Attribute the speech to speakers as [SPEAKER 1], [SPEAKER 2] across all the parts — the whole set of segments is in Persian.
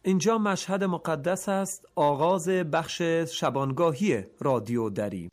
[SPEAKER 1] اینجا مشهد مقدس است، آغاز بخش شبانگاهی رادیو دری.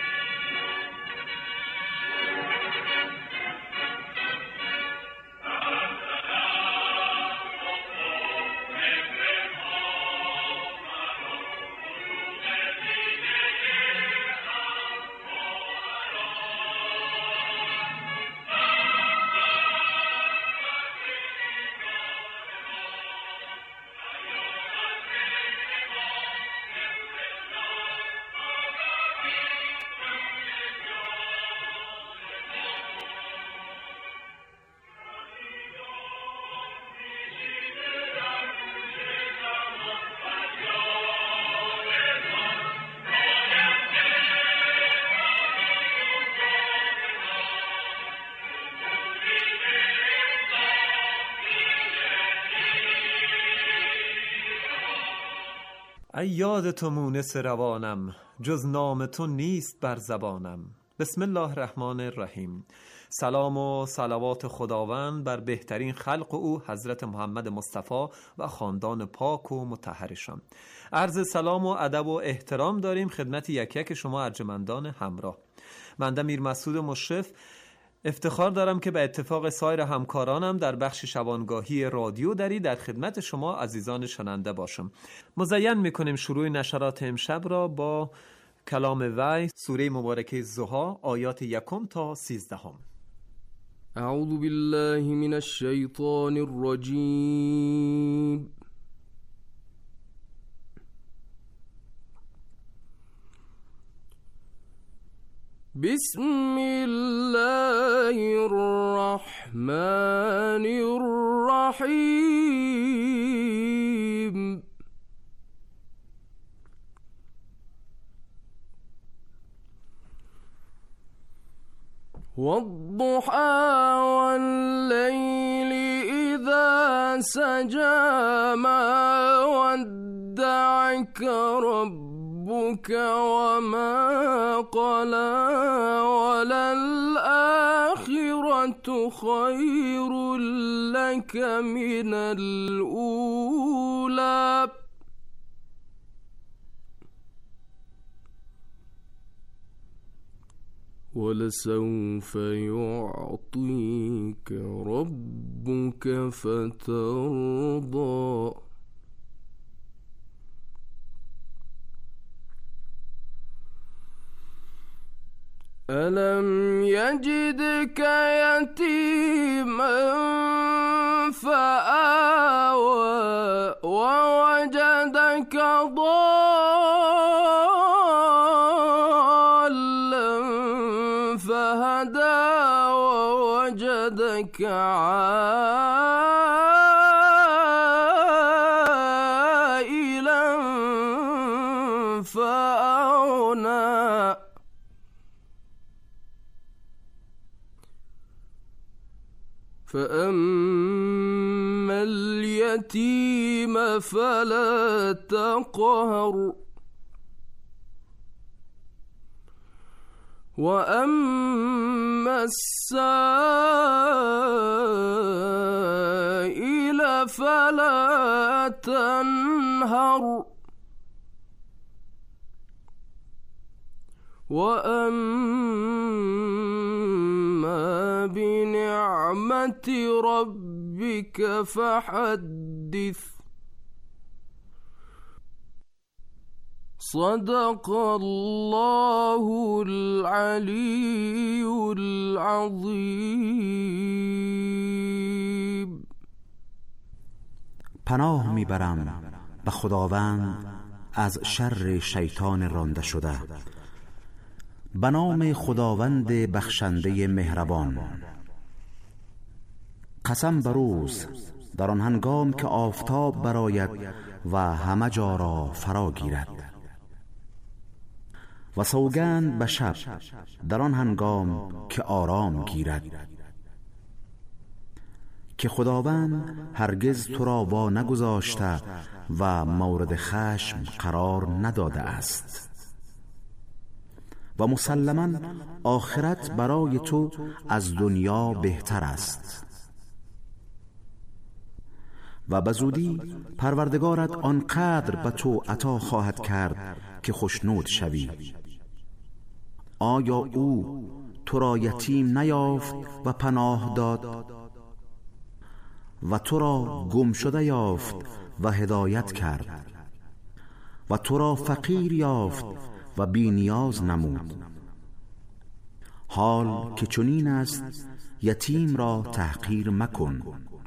[SPEAKER 1] ای یاد تو مونس روانم، جز نام تو نیست بر زبانم. بسم الله الرحمن الرحیم. سلام و صلوات خداوند بر بهترین خلق او حضرت محمد مصطفی و خاندان پاک و مطهرشان. عرض سلام و ادب و احترام داریم خدمت یک یک شما ارجمندان همراه. من امیر مسعود مشرف افتخار دارم که به اتفاق سایر همکارانم در بخش شبانگاهی رادیو دری در خدمت شما عزیزان شنونده باشم. مزین میکنیم شروع نشرات امشب را با کلام وحی، سوره مبارکه ضحی، آیات 1 تا 13.
[SPEAKER 2] اعوذ بالله من الشیطان الرجیم. بسم الله الرحمن الرحیم. والضحى والليل إذا سجى ما ودعك ربك وما قلى وللآخرة خير لك من الأولى ولسوف يعطيك ربك فترضى. ألم يجدك يتيما فآوى ووجدك ضالا فهدى ووجدك عائلا فأغنى. فأما اليتيم فلا تقهر وأما السائل فلا تنهر وأما بنعمة ربك فحدث. صدق الله العلي العظيم.
[SPEAKER 3] پناه میبرم به خداوند از شر شیطان رانده شده. به نام خداوند بخشنده مهربان. قسم بر روز در آن هنگام که آفتاب براید و همه جا را فرا گیرد، و سوگند به شب در آن هنگام که آرام گیرد، که خداوند هرگز تو را وا نگذاشته و مورد خشم قرار نداده است. و مسلماً آخرت برای تو از دنیا بهتر است. و به زودی پروردگارت آنقدر به تو عطا خواهد کرد که خوشنود شوی. آیا او تو را یتیم نیافت و پناه داد و تو را گم شده یافت و هدایت کرد و تو را فقیر یافت و بی نیاز نمود؟ حال که چنین است یتیم را تحقیر مکن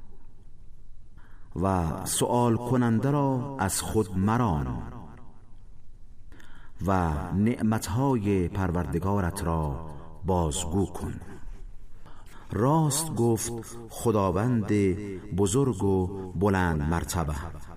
[SPEAKER 3] و سؤال کننده را از خود مران و نعمتهای پروردگارت را بازگو کن. راست گفت خداوند بزرگ و بلند مرتبه.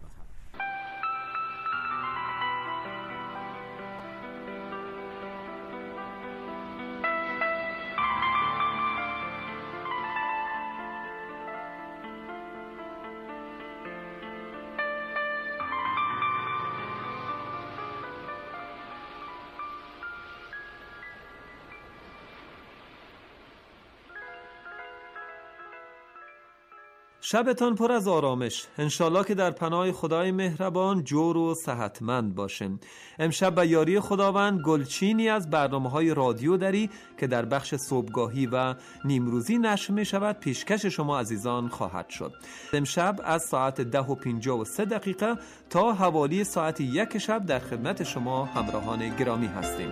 [SPEAKER 1] شبتان پر از آرامش. انشالله که در پناه خدای مهربان جور و صحتمند باشیم. امشب به یاری خداوند گلچینی از برنامه‌های رادیو دری که در بخش صبحگاهی و نیمروزی نشر می شود پیشکش شما عزیزان خواهد شد. امشب از ساعت 10:53 تا حوالی ساعت 1 شب در خدمت شما همراهان گرامی هستیم.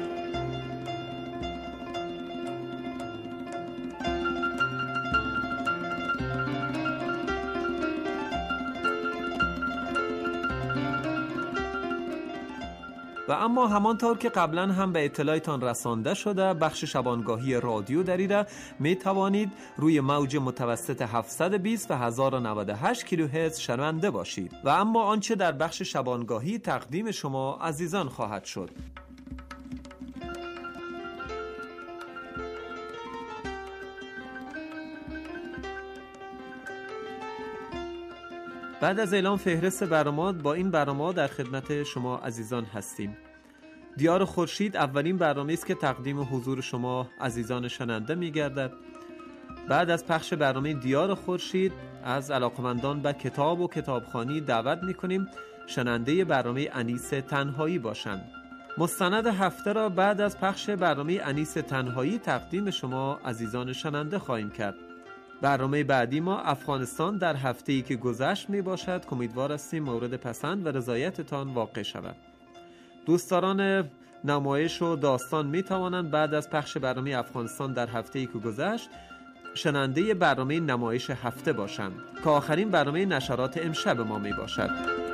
[SPEAKER 1] و اما همانطور که قبلا هم به اطلاعتان رسانده شده، بخش شبانگاهی رادیو دری را می توانید روی موج متوسط 720 و 1098 کیلوهرتز شنونده باشید. و اما آنچه در بخش شبانگاهی تقدیم شما عزیزان خواهد شد. بعد از اعلام فهرست برنامه، با این برنامه در خدمت شما عزیزان هستیم. دیار خورشید اولین برنامه است که تقدیم حضور شما عزیزان شنونده می‌گردد. بعد از پخش برنامه دیار خورشید از علاقمندان به کتاب و کتابخوانی دعوت می‌کنیم شنونده برنامه انیس تنهایی باشند. مستند هفته را بعد از پخش برنامه انیس تنهایی تقدیم شما عزیزان شنونده خواهیم کرد. برنامه بعدی ما افغانستان در هفته‌ای که گذشت می باشد که امیدوار هستیم مورد پسند و رضایتتان واقع شود. دوستداران نمایش و داستان می توانند بعد از پخش برنامه افغانستان در هفته‌ای که گذشت شنونده برنامه نمایش هفته باشند که آخرین برنامه نشرات امشب ما می باشد.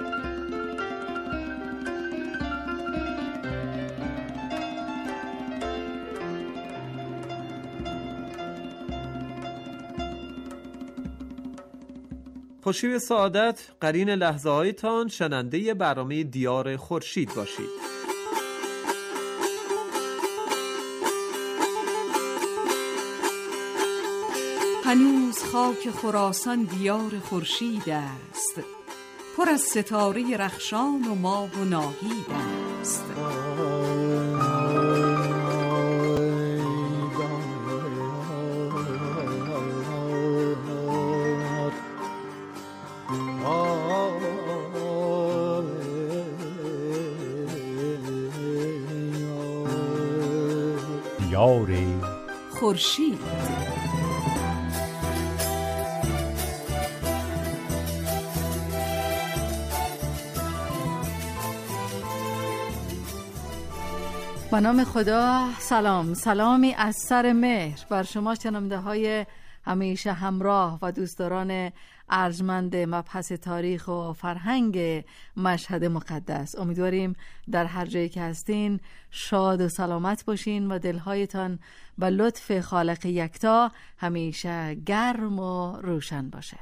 [SPEAKER 1] خوشی و سعادت قرین لحظه هایتان. شنونده برنامه دیار خورشید باشید.
[SPEAKER 4] هنوز خاک خراسان دیار خورشید است، پر از ستاره رخشان و ماه و ناهید است.
[SPEAKER 2] دیار
[SPEAKER 4] خورشید. به نام خدا. سلامی از سر مهر بر شما شنونده های همیشه همراه و دوستداران ارجمند مبحث تاریخ و فرهنگ مشهد مقدس. امیدواریم در هر جایی که هستین شاد و سلامت باشین و دلهایتان به لطف خالق یکتا همیشه گرم و روشن باشه.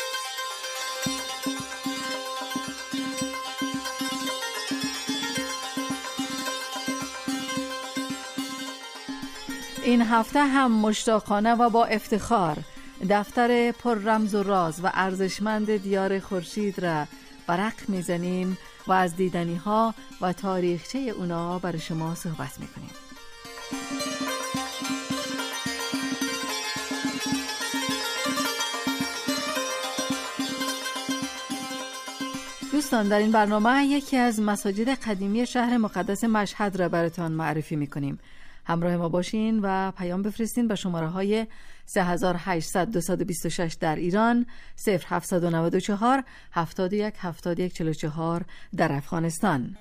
[SPEAKER 4] این هفته هم مشتاقانه و با افتخار دفتر پر رمز و راز و ارزشمند دیار خورشید را ورق میزنیم و از دیدنی ها و تاریخچه اونا برای شما صحبت میکنیم. دوستان، در این برنامه یکی از مساجد قدیمی شهر مقدس مشهد را براتان معرفی میکنیم. همراه ما باشین و پیام بفرستین به شماره های 3800 226 در ایران، 0794 71 71 44 در افغانستان.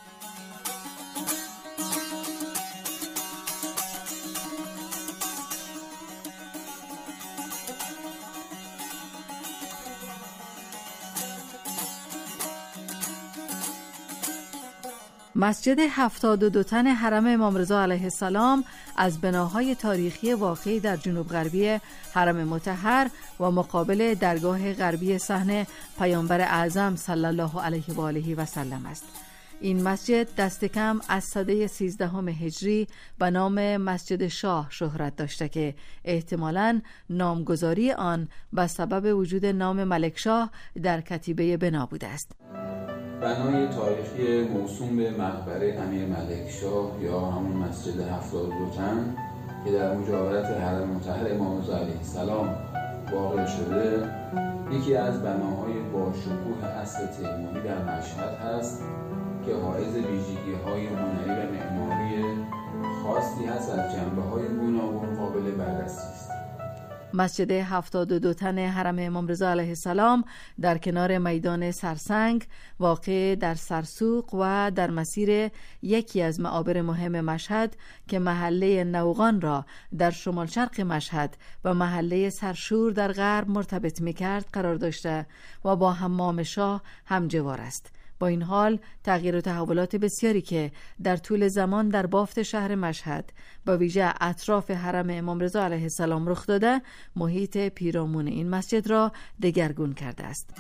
[SPEAKER 4] مسجد 72 تن حرم امام رضا علیه السلام از بناهای تاریخی واقعی در جنوب غربی حرم مطهر و مقابل درگاه غربی صحن پیامبر اعظم صلی الله علیه و آله و سلم است. این مسجد دست کم از سده 13 هجری به نام مسجد شاه شهرت داشته که احتمالاً نامگذاری آن به سبب وجود نام ملک شاه در کتیبه بنا بوده است.
[SPEAKER 5] بنای تاریخی موسوم به مقبره امیر ملک شاه یا همون مسجد 72 تن که در مجاورت حرم مطهر امام رضا علیه السلام واقع شده، یکی از بناهای با شکوه اصل تیموری در مشهد هست که حائز ویژگی‌های هنری و معماری خاصی هست از جنبه‌های گوناگون قابل بررسی است.
[SPEAKER 4] مسجد 72 تن حرم امام رضا علیه السلام در کنار میدان سرسنگ واقع در سرسوق و در مسیر یکی از معابر مهم مشهد که محله نوغان را در شمال شرق مشهد و محله سرشور در غرب مرتبط می‌کرد قرار داشته و با حمام شاه همجوار است. با این حال تغییر و تحولات بسیاری که در طول زمان در بافت شهر مشهد با ویژه اطراف حرم امام رضا علیه السلام رخ داده، محیط پیرامون این مسجد را دگرگون کرده است.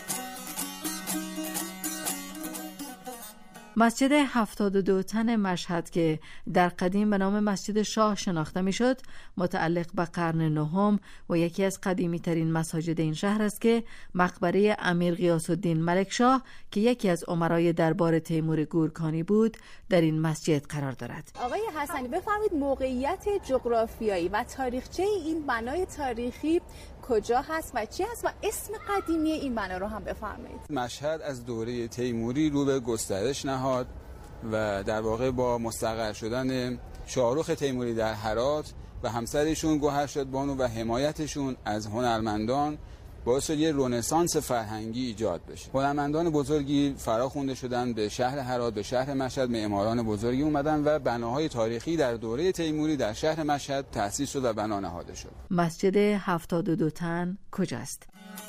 [SPEAKER 4] مسجد 72 تن مشهد که در قدیم به نام مسجد شاه شناخته میشد، متعلق به قرن نهم و یکی از قدیمی ترین مساجد این شهر است که مقبره امیر غیاث الدین ملک شاه که یکی از امرای دربار تیمور گورکانی بود در این مسجد قرار دارد.
[SPEAKER 6] آقای حسنی بفرمایید موقعیت جغرافیایی و تاریخچه این بنای تاریخی کجا هست و چی هست و اسم قدیمی این بنا رو هم بفرمایید.
[SPEAKER 5] مشهد از دوره تیموری رو به گسترش نهاد و در واقع با مستقر شدن شاهرخ تیموری در هرات و همسرشون گوهرشاد بانو و حمایتشون از هنرمندان باعث شد یه رنسانس فرهنگی ایجاد بشه. هنرمندان بزرگی فراخوانده شدن به شهر هرات، به شهر مشهد، معماران بزرگی اومدن و بناهای تاریخی در دوره تیموری در شهر مشهد تأسیس شد و بنا نهاده شد.
[SPEAKER 4] مسجد 72 تن کجاست؟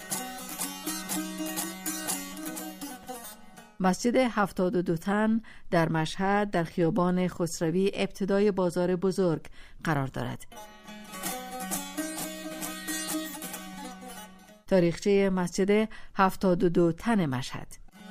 [SPEAKER 4] مسجد 72 تن در مشهد در خیابان خسروی ابتدای بازار بزرگ قرار دارد. تاریخچه مسجد 72 تن مشهد: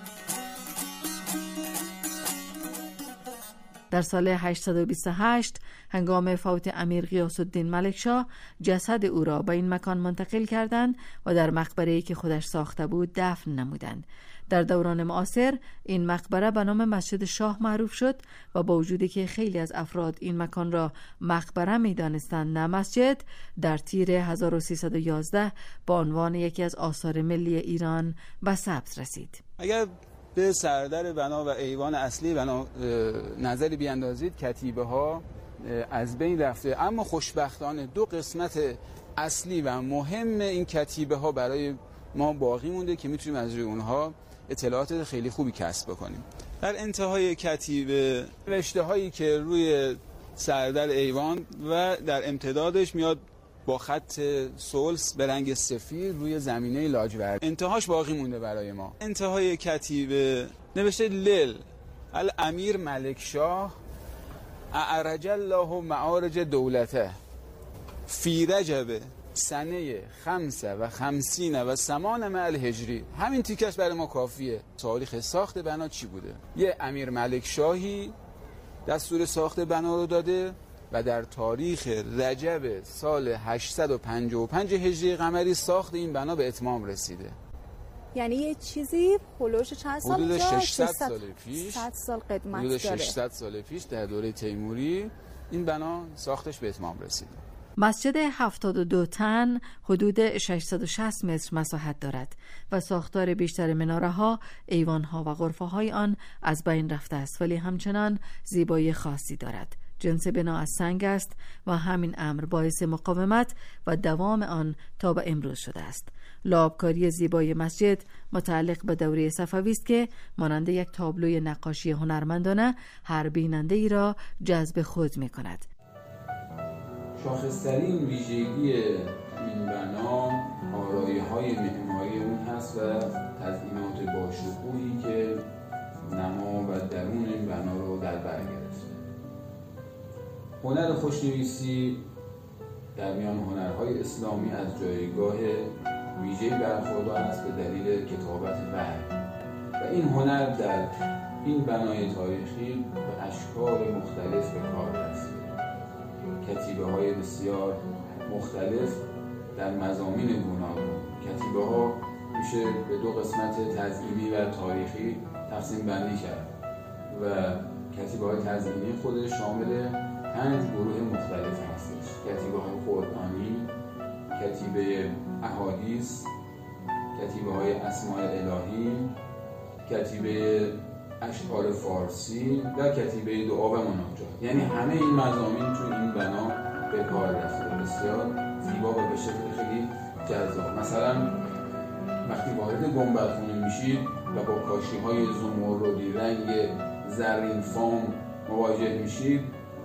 [SPEAKER 4] در سال 828 هنگام فوت امیر غیاث الدین ملک شاه جسد او را به این مکان منتقل کردند و در مقبره‌ای که خودش ساخته بود دفن نمودند. در دوران معاصر این مقبره به نام مسجد شاه معروف شد و با وجودی که خیلی از افراد این مکان را مقبره می‌دانستند نه مسجد، در تیر 1311 با عنوان یکی از آثار ملی ایران به ثبت رسید.
[SPEAKER 5] اگر به سردر بنا و ایوان اصلی بنا نظری بیاندازید، کتیبه ها از بین رفته، اما خوشبختانه دو قسمت اصلی و مهم این کتیبه ها برای ما باقی مونده که میتونیم از روی اونها اطلاعات خیلی خوبی کسب بکنیم. در انتهای کتیبه رشته هایی که روی سردر ایوان و در امتدادش میاد با خط سلس به رنگ سفید روی زمینه لاجورد، انتهاش باقی مونده برای ما. انتهای کتیبه نوشته لیل الامیر ملک شاه اعرج الله معارج دولته فی رجب سنه 55 و 8 مع الهجری. همین تیکش برای ما کافیه. تاریخ ساخت بنا چی بوده؟ یه امیر ملک شاهی دستور ساخت بنا رو داده و در تاریخ رجب سال 855 هجری قمری ساخت این بنا به اتمام رسیده.
[SPEAKER 6] یعنی یه چیزی هولوش چند سال
[SPEAKER 5] حدود 600 سال پیش،
[SPEAKER 6] 100 سال قدمت
[SPEAKER 5] حدود
[SPEAKER 6] داره.
[SPEAKER 5] 600 سال پیش در دوره تیموری این بنا ساختش به اتمام رسیده.
[SPEAKER 4] مسجد 72 تن حدود 660 متر مساحت دارد و ساختار بیشتر مناره‌ها، ایوان‌ها و غرفه‌های آن از بین رفته است، ولی همچنان زیبایی خاصی دارد. جنس بنا از سنگ است و همین امر باعث مقاومت و دوام آن تا به امروز شده است. لابکاری زیبای مسجد متعلق به دوره صفوی است که مانند یک تابلوی نقاشی هنرمندانه هر بیننده ای را جذب خود می کند.
[SPEAKER 5] شاخصترین ویژگی این بنا آرایه‌های معماری اون هست و تزئینات باشکوهی که نما و درون این بنا رو در بر گرفته. هنر خوشنویسی در میان هنرهای اسلامی از جایگاه ویژه‌ای برخوردار است به دلیل کتابت وحی و این هنر در این بنای تاریخی به اشکال مختلف به کار رفته. کتیبه‌های بسیار مختلف در مضامین گوناگون. کتیبه‌ها میشه به دو قسمت تزئینی و تاریخی تقسیم بندی کرد و کتیبه‌های تزئینی خودش شامل 5 گروه مختلف هستش. کتیبه‌های قرآنی، کتیبه احادیث، کتیبه‌های اسماء الهی، کتیبه اشعار فارسی و کتیبه دعا و مناجات. یعنی همه این مضامین تو این بنا به کار رفته، بسیار زیبا و به شکل خیلی جذاب. مثلا وقتی وارد گنبدخونه میشید و با کاشی‌های زمردی رنگ زرین فام مواجه میشید،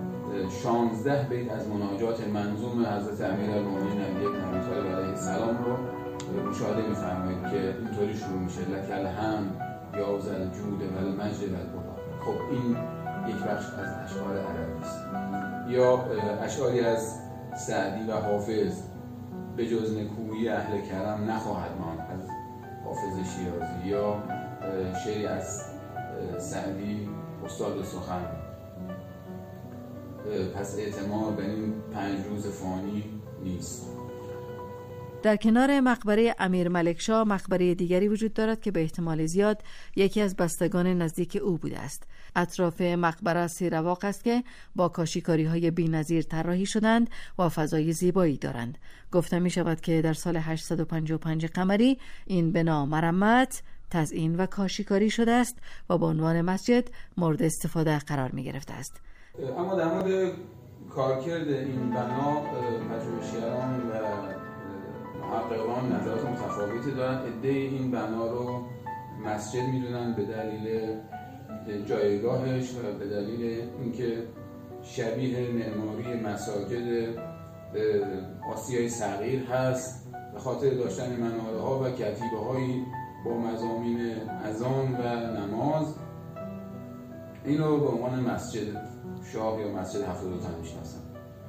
[SPEAKER 5] 16 بیت از مناجات منظوم حضرت امیرالمومنین علی بن ابی طالب علیه السلام رو مشاهده می‌فرمایید که اینطوری شروع میشه: لک الحمد یا ذا الجود و المجد و البقا. خب این یک بخش از اشعار عربی است. یا اشعاری از سعدی و حافظ: به جز نکویی اهل کرم نخواهد ماند، از حافظ شیرازی. یا شعری از سعدی استاد سخن: پس اعتماد به این 5 روز فانی نیست.
[SPEAKER 4] در کنار مقبره امیر ملکشاه مقبره دیگری وجود دارد که به احتمال زیاد یکی از بستگان نزدیک او بوده است. اطراف مقبره 3 رواق است که با کاشیکاری‌های بی‌نظیر طراحی شدند و فضای زیبایی دارند. گفته می شود که در سال 855 قمری این بنا مرمت، تزیین و کاشیکاری شده است و به عنوان مسجد مورد استفاده قرار می گرفته است.
[SPEAKER 5] اما در مورد کارکرد این بنا پژوهشگران و محققان نظرات متفاوتی دارند. عده‌ای این بنا رو مسجد میدونن به دلیل جایگاهش و به دلیل اینکه شبیه معماری مساجد آسیای صغیر هست، به خاطر داشتن مناره‌ها و کتیبه‌هایی با مضامین اذان و نماز. این رو به عنوان مسجد شاه یا مسجد 72 تن میشناسن.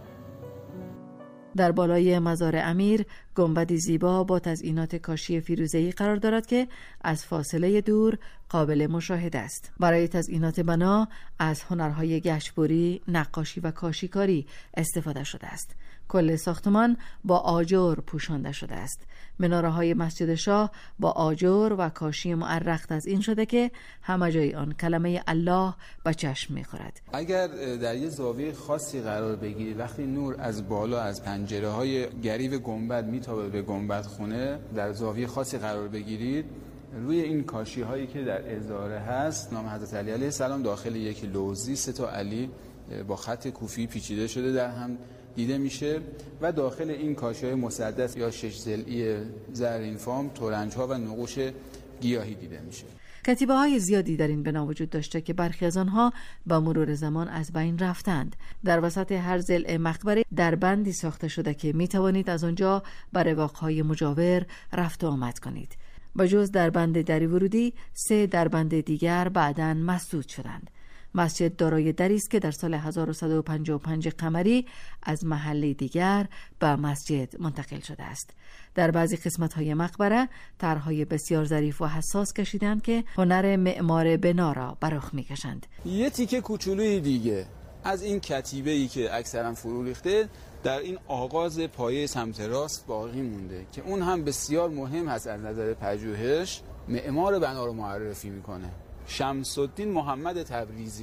[SPEAKER 4] در بالای مزار امیر گنبدی زیبا با تزئینات کاشی فیروزه‌ای قرار دارد که از فاصله دور قابل مشاهده است. برای تزئینات بنا از هنرهای گشتبری، نقاشی و کاشیکاری استفاده شده است. کل ساختمان با آجر پوشانده شده است. مناره‌های مسجد شاه با آجر و کاشی معرق تزئین شده که همه جای آن کلمه الله به چشم می‌خورد.
[SPEAKER 5] اگر در یه زاویه خاصی قرار بگیرید، وقتی نور از بالا از پنجره‌های گریو گنبد میتابه به گنبدخونه، در زاویه خاصی قرار بگیرید، روی این کاشی‌هایی که در ازاره هست نام حضرت علی علیه السلام داخل یک لوزی 3 تا علی با خط کوفی پیچیده شده در هم دیده میشه و داخل این کاشی‌های مسدس یا 6 ضلعی زرین فام ترنج‌ها و نقوش گیاهی دیده میشه.
[SPEAKER 4] کتیبه‌های زیادی در این بنا وجود داشته که برخی از آنها با مرور زمان از بین رفتند. در وسط هر ضلع مقبره دربندی ساخته شده که میتوانید از آنجا به رواق‌های مجاور رفت و آمد کنید. با جز دربند دری ورودی 3 دربند دیگر بعداً مسدود شدند. مسجد دارای دری است که در سال 1155 قمری از محله دیگر به مسجد منتقل شده است. در بعضی قسمت‌های مقبره طرح‌های بسیار ظریف و حساس کشیدند که هنر معمار بنا را برآخ می‌کشند.
[SPEAKER 5] یه تیکه کوچولوی دیگه از این کتیبه‌ای که اکثرا فرو ریخته در این آغاز پایه سمت راست باقی مونده که اون هم بسیار مهم هست از نظر پژوهش. معمار بنا رو معرفی می‌کنه. شمس الدین محمد تبریزی.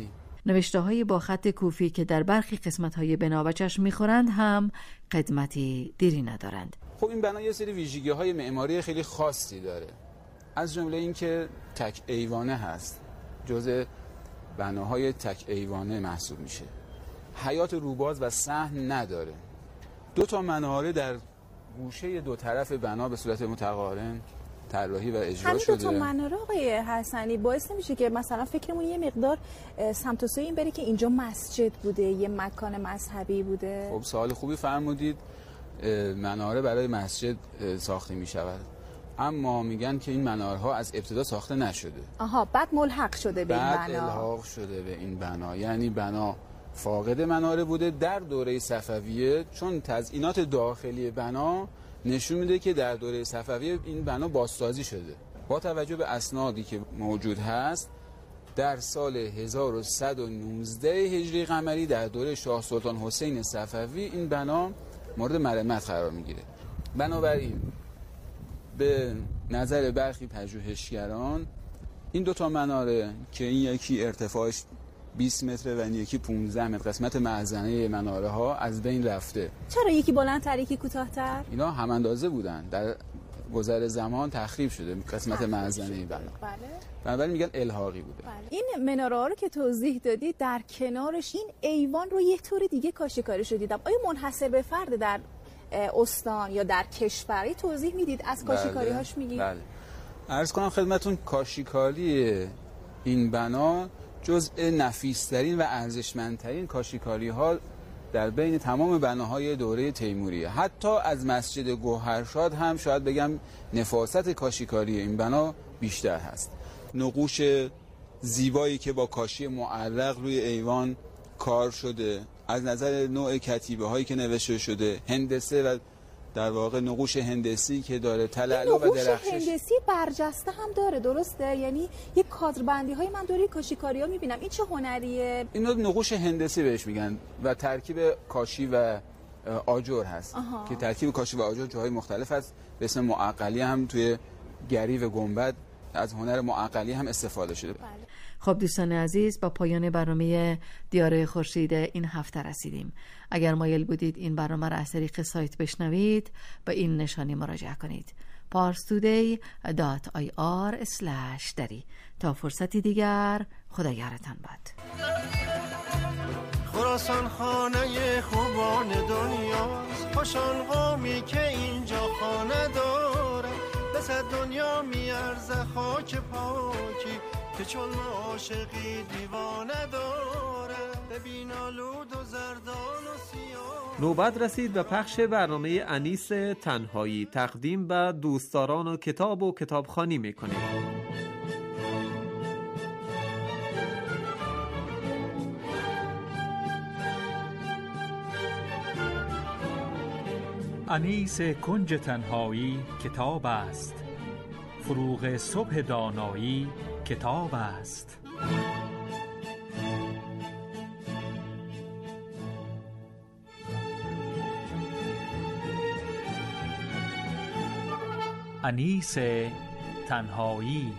[SPEAKER 4] نوشته‌های با خط کوفی که در برخی قسمت‌های بنا به چشم می‌خورند هم قدمتی دیری ندارند.
[SPEAKER 5] خب این بنا یه سری ویژگی‌های معماری خیلی خاصی داره، از جمله این که تک ایوانه هست، جزء بناهای تک ایوانه محسوب میشه. حیاط روباز و صحن نداره. 2 مناره در گوشه 2 طرف بنا به صورت متقارن طراحی و اجرا شده.
[SPEAKER 6] همین 2 مناره آقای حسنی باعث نمیشه که مثلا فکرمون یه مقدار سمت و سوی این بره که اینجا مسجد بوده، یه مکان مذهبی بوده؟
[SPEAKER 5] خب سوال خوبی فرمودید. مناره برای مسجد ساخته میشود، اما میگن که این منارها از ابتدا ساخته نشده.
[SPEAKER 6] بعد ملحق شده به این بنا.
[SPEAKER 5] بعد الحاق شده به این بنا، یعنی بنا فاقد مناره بوده در دوره صفویه، چون تزیینات داخلی بنا نشون میده که در دوره صفویه این بنا بازسازی شده. با توجه به اسنادی که موجود هست، در سال 1119 هجری قمری در دوره شاه سلطان حسین صفوی این بنا مورد مرمت قرار میگیره. بنابراین به نظر برخی پژوهشگران این 2 مناره که این یکی ارتفاعش 20 متر و این یکی 15 متر، قسمت معزنه مناره ها از بین رفته.
[SPEAKER 6] چرا یکی بلندتر یکی کوتاه‌تر؟
[SPEAKER 5] اینا هم اندازه بودن، در گذر زمان تخریب شده قسمت معزنه بنا.
[SPEAKER 6] بله.
[SPEAKER 5] بنابراین میگن الحاقی بوده.
[SPEAKER 6] بله. این مناره ها رو که توضیح دادید، در کنارش این ایوان رو یه طور دیگه کاشیکاری شده دیدم. آیا منحصر به فرد در استان یا در کشور؟ توضیح میدید از کاشیکاری هاش میگید؟
[SPEAKER 5] بله. عرض کنم خدمتون کاشیکاری این بنا جزء نفیس‌ترین و ارزشمندترین کاشیکاری ها در بین تمام بناهای دوره تیموریه. حتی از مسجد گوهرشاد هم شاید بگم نفاست کاشیکاری این بنا بیشتر هست. نقوش زیبایی که با کاشی معلق روی ایوان کار شده، از نظر نوع کتیبه هایی که نوشته شده، هندسه و در واقع نقوش هندسی که داره، تلالو و درخشش.
[SPEAKER 6] نقوش هندسی برجسته هم داره، درسته؟ یعنی یک کادربندی های من دوره کاشیکاری ها میبینم. این چه هنریه؟
[SPEAKER 5] اینو نقوش هندسی بهش میگن و ترکیب کاشی و آجر هست. که ترکیب کاشی و آجر جاهای مختلف هست. به اسم معقلی هم توی گریو گنبد از هنر معقلی هم استفاده شده.
[SPEAKER 6] بله.
[SPEAKER 4] خب دوستان عزیز، با پایان برنامه دیاره خورشید این هفته رسیدیم. اگر مایل بودید این برنامه را از طریق سایت بشنوید، به این نشانی مراجعه کنید: parstoday.ir/dari. تا فرصتی دیگر، خدا یارتان باد.
[SPEAKER 7] خراسان خانه خوبان دنیاست، خوشان قومی که اینجا خانه داره، دست دنیا میارزه خاک پاکی که چون عاشقی دیوانه داره، ببین آلود و زردان و سیاه.
[SPEAKER 1] نوبت رسید به پخش برنامه انیس تنهایی. تقدیم به دوستداران و کتاب و کتابخوانی میکنیم.
[SPEAKER 8] انیس کنج تنهایی کتاب است، فروغ صبح دانایی کتاب است. انیس تنهایی.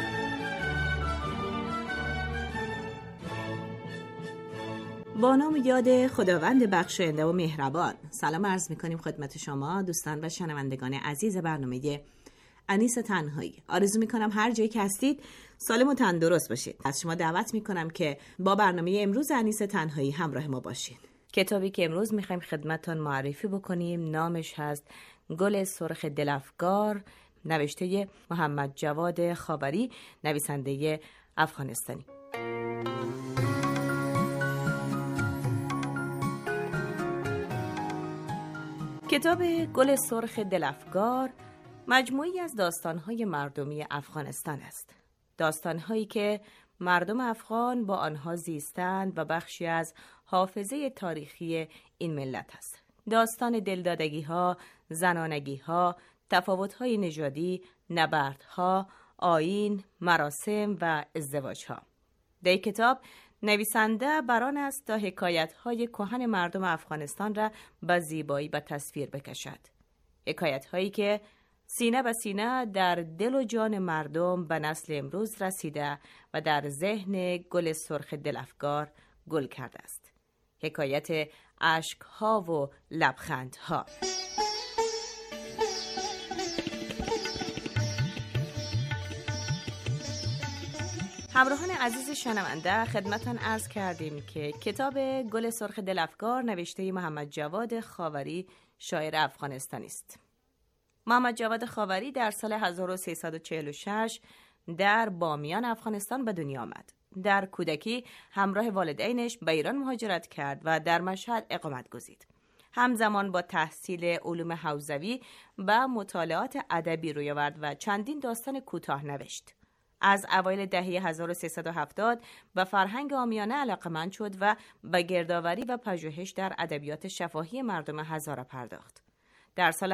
[SPEAKER 9] با نام یاد خداوند بخشاینده و مهربان. سلام عرض می‌کنیم خدمت شما دوستان و شنوندگان عزیز برنامه انیس تنهایی. آرزو می‌کنم هر جایی که هستید سالم و تندرست باشید. از شما دعوت می‌کنم که با برنامه امروز انیس تنهایی همراه ما باشید. کتابی که امروز می‌خوایم خدمتتون معرفی بکنیم نامش هست گل سرخ دلافگار، نوشته محمد جواد خاوری، نویسنده افغانستانی. کتاب گل سرخ دلافگار مجموعی از داستان‌های مردمی افغانستان است. داستان‌هایی که مردم افغان با آنها زیستند و بخشی از حافظه تاریخی این ملت است. داستان دلدادگی‌ها، زنانگی‌ها، تفاوت‌های نژادی، نبردها، آیین، مراسم و ازدواج‌ها. در کتاب نویسنده بران است تا حکایت‌های کهن مردم افغانستان را به زیبایی به تصویر بکشد. حکایت‌هایی که سینه به سینه در دل و جان مردم به نسل امروز رسیده و در ذهن گل سرخ دلافگار گل کرده است. حکایت اشک‌ها و لبخندها. همراهان عزیز شنونده، خدمتان عرض کردیم که کتاب گل سرخ دلافگار نوشته محمد جواد خاوری شاعر افغانستانی است. محمد جواد خاوری در سال 1346 در بامیان افغانستان به دنیا آمد. در کودکی همراه والدینش به ایران مهاجرت کرد و در مشهد اقامت گزید. همزمان با تحصیل علوم حوزوی و مطالعات ادبی روی آورد و چندین داستان کوتاه نوشت. از اوایل دهه 1370 به فرهنگ عامیانه علاقه‌مند شد و به گردآوری و پژوهش در ادبیات شفاهی مردم هزاره پرداخت. در سال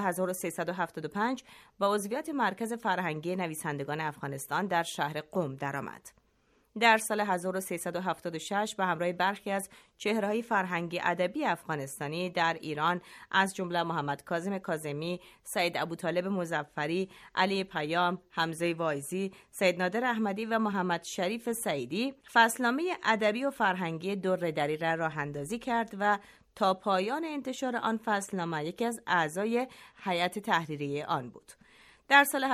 [SPEAKER 9] 1375 با عضویت مرکز فرهنگی نویسندگان افغانستان در شهر قم درآمد. در سال 1376 به همراه برخی از چهره‌های فرهنگی ادبی افغانستانی در ایران از جمله محمد کاظم کاظمی، سید ابوطالب مظفری، علی پیام، حمزه وایزی، سید نادر احمدی و محمد شریف سعیدی فصلنامه ادبی و فرهنگی در دری را راه اندازی کرد و تا پایان انتشار آن فصلنامه یکی از اعضای هیئت تحریریه آن بود. در سال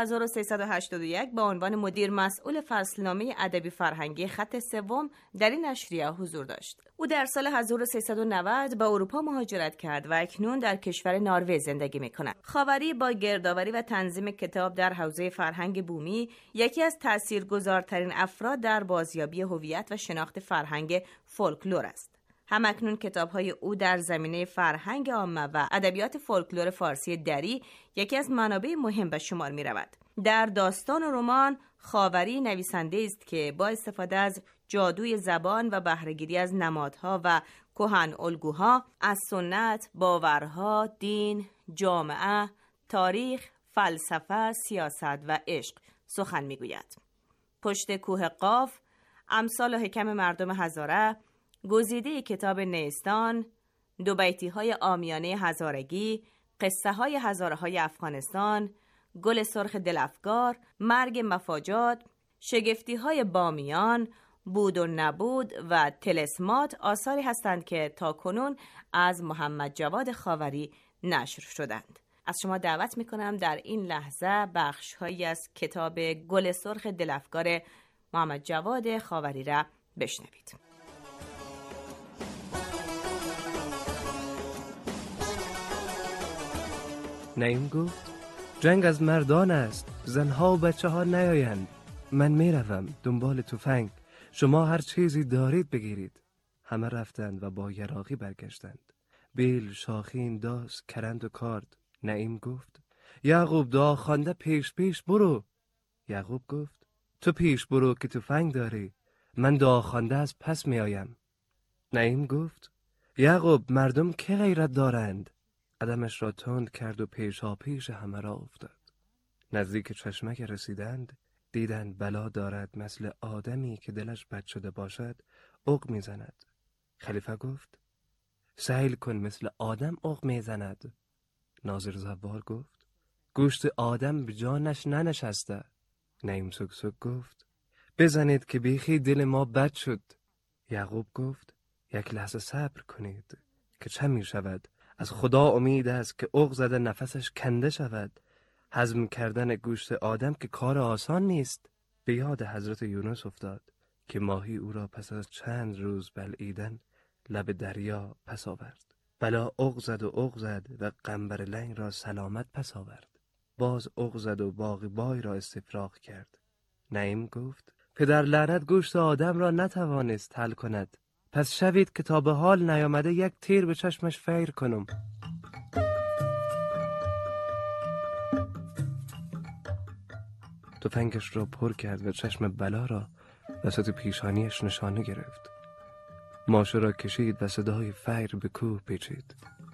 [SPEAKER 9] 1381 با عنوان مدیر مسئول فصلنامه ادبی فرهنگی خط سوم در این نشریه حضور داشت. او در سال 1390 به اروپا مهاجرت کرد و اکنون در کشور نروژ زندگی می‌کند. خاوری با گردآوری و تنظیم کتاب در حوزه فرهنگ بومی یکی از تاثیرگذارترین افراد در بازیابی هویت و شناخت فرهنگ فولکلور است. همکنون کتاب‌های او در زمینه فرهنگ عامه و ادبیات فولکلور فارسی دری یکی از منابع مهم به شمار می‌رود. در داستان و رمان خاوری نویسنده است که با استفاده از جادوی زبان و بهره‌گیری از نمادها و کهن الگوها از سنت، باورها، دین، جامعه، تاریخ، فلسفه، سیاست و عشق سخن می‌گوید. پشت کوه قاف، امثال و حکم مردم هزاره، گزیده کتاب نیستان، دو بیتی های عامیانه هزارگی، قصه های هزاره های افغانستان، گل سرخ دلافگار، مرگ مفاجات، شگفتی های بامیان، بود و نبود و طلسمات آثاری هستند که تا کنون از محمد جواد خاوری نشر شدند. از شما دعوت میکنم در این لحظه بخش هایی از کتاب گل سرخ دلافگار محمد جواد خاوری را بشنوید.
[SPEAKER 10] نعیم گفت جنگ از مردان است، زنها و بچه ها نیایند. من می روم دنبال تفنگ، شما هر چیزی دارید بگیرید. همه رفتند و با یراقی برگشتند. بیل، شاخین، داس، کرند و کارد. نعیم گفت یعقوب دعا خوانده پیش پیش برو. یعقوب گفت تو پیش برو که تفنگ داری، من دعا خوانده از پس می آیم. نعیم گفت یعقوب مردم که غیرت دارند؟ قدمش را تند کرد و پیشا پیش همه را افتاد. نزدیک چشمک رسیدند، دیدند بلا دارد مثل آدمی که دلش بد شده باشد عق میزند. خلیفه گفت سهل کن مثل آدم عق میزند. ناظر زوال گفت گوشت آدم به جانش ننشسته. نعیم سکسک گفت بزنید که بیخی دل ما بد شد. یعقوب گفت یک لحظه صبر کنید که چه می شود. از خدا امید است که عق زده نفسش کنده شود. هضم کردن گوشت آدم که کار آسان نیست. به یاد حضرت یونس افتاد که ماهی او را پس از چند روز بلعیدن لب دریا پس آورد. بلا عق زد و عق زد و قنبر لنگ را سلامت پس آورد. باز عق زد و باقی بای را استفراغ کرد. نعیم گفت پدر لعنت گوشت آدم را نتوانست حل کند. پس شوید که تا به حال نیامده یک تیر به چشمش فیر کنم. تفنگش را پر کرد و چشم بلا را وسط پیشانیش نشانه گرفت. ماشه را کشید و صدای فیر به کوه پیچید.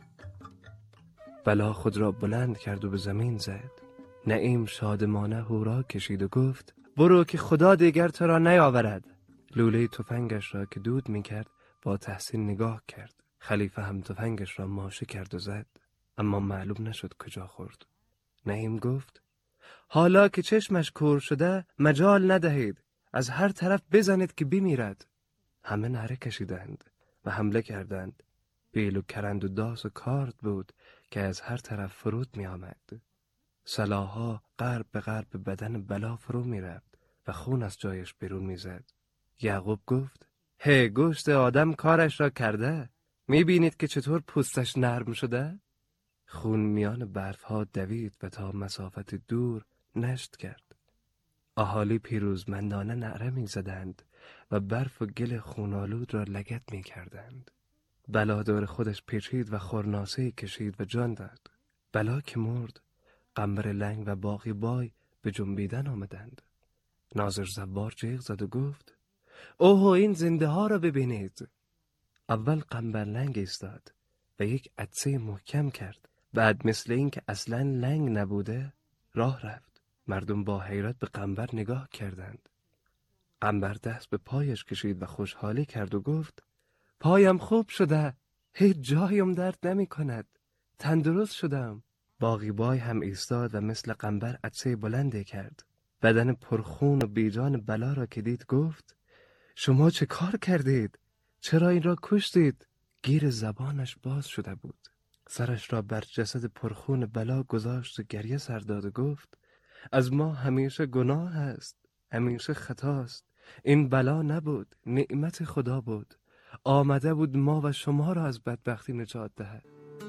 [SPEAKER 10] بلا خود را بلند کرد و به زمین زد. نعیم شادمانه هورا کشید و گفت برو که خدا دیگر تو را نیاورد. لوله تفنگش را که دود می کرد با تحسین نگاه کرد. خلیفه هم تفنگش را ماشه کرد و زد، اما معلوم نشد کجا خورد. نعیم گفت حالا که چشمش کور شده مجال ندهید، از هر طرف بزنید که بمیرد. همه نعره کشیدند و حمله کردند. بیل و کرند و داس و کارد بود که از هر طرف فرود می آمد. سلاح‌ها غرب به غرب بدن بلا فرو می رفت و خون از جایش بیرون می زد. یعقوب گفت: هی گوشت آدم کارش را کرده. می بینید که چطور پوستش نرم شده؟ خون میان برفها دوید و تا مسافت دور نشت کرد. اهالی پیروزمندانه نعره می زدند و برف و گل خونالود را لگد می کردند. بلا دور خودش پیچید و خورناسه کشید و جان داد. بلا که مرد، قنبر لنگ و باقی بای به جنبیدن آمدند. ناظر زوار جیغ زد و گفت: اوه، این زنده ها را ببینید. اول قنبر لنگ ایستاد و یک عطسه محکم کرد. بعد مثل این که اصلاً لنگ نبوده راه رفت. مردم با حیرت به قنبر نگاه کردند. قنبر دست به پایش کشید و خوشحالی کرد و گفت: پایم خوب شده، هیچ جایم درد نمی کند، تندرست شدم. باقی بای هم ایستاد و مثل قنبر عطسه بلنده کرد. بدن پرخون و بیجان بلا را که دید گفت: شما چه کار کردید؟ چرا این را کشتید؟ گیر زبانش باز شده بود. سرش را بر جسد پرخون بلا گذاشت و گریه سر داد و گفت: از ما همیشه گناه است، همیشه خطاست. این بلا نبود، نعمت خدا بود. آمده بود ما و شما را از بدبختی نجات دهد.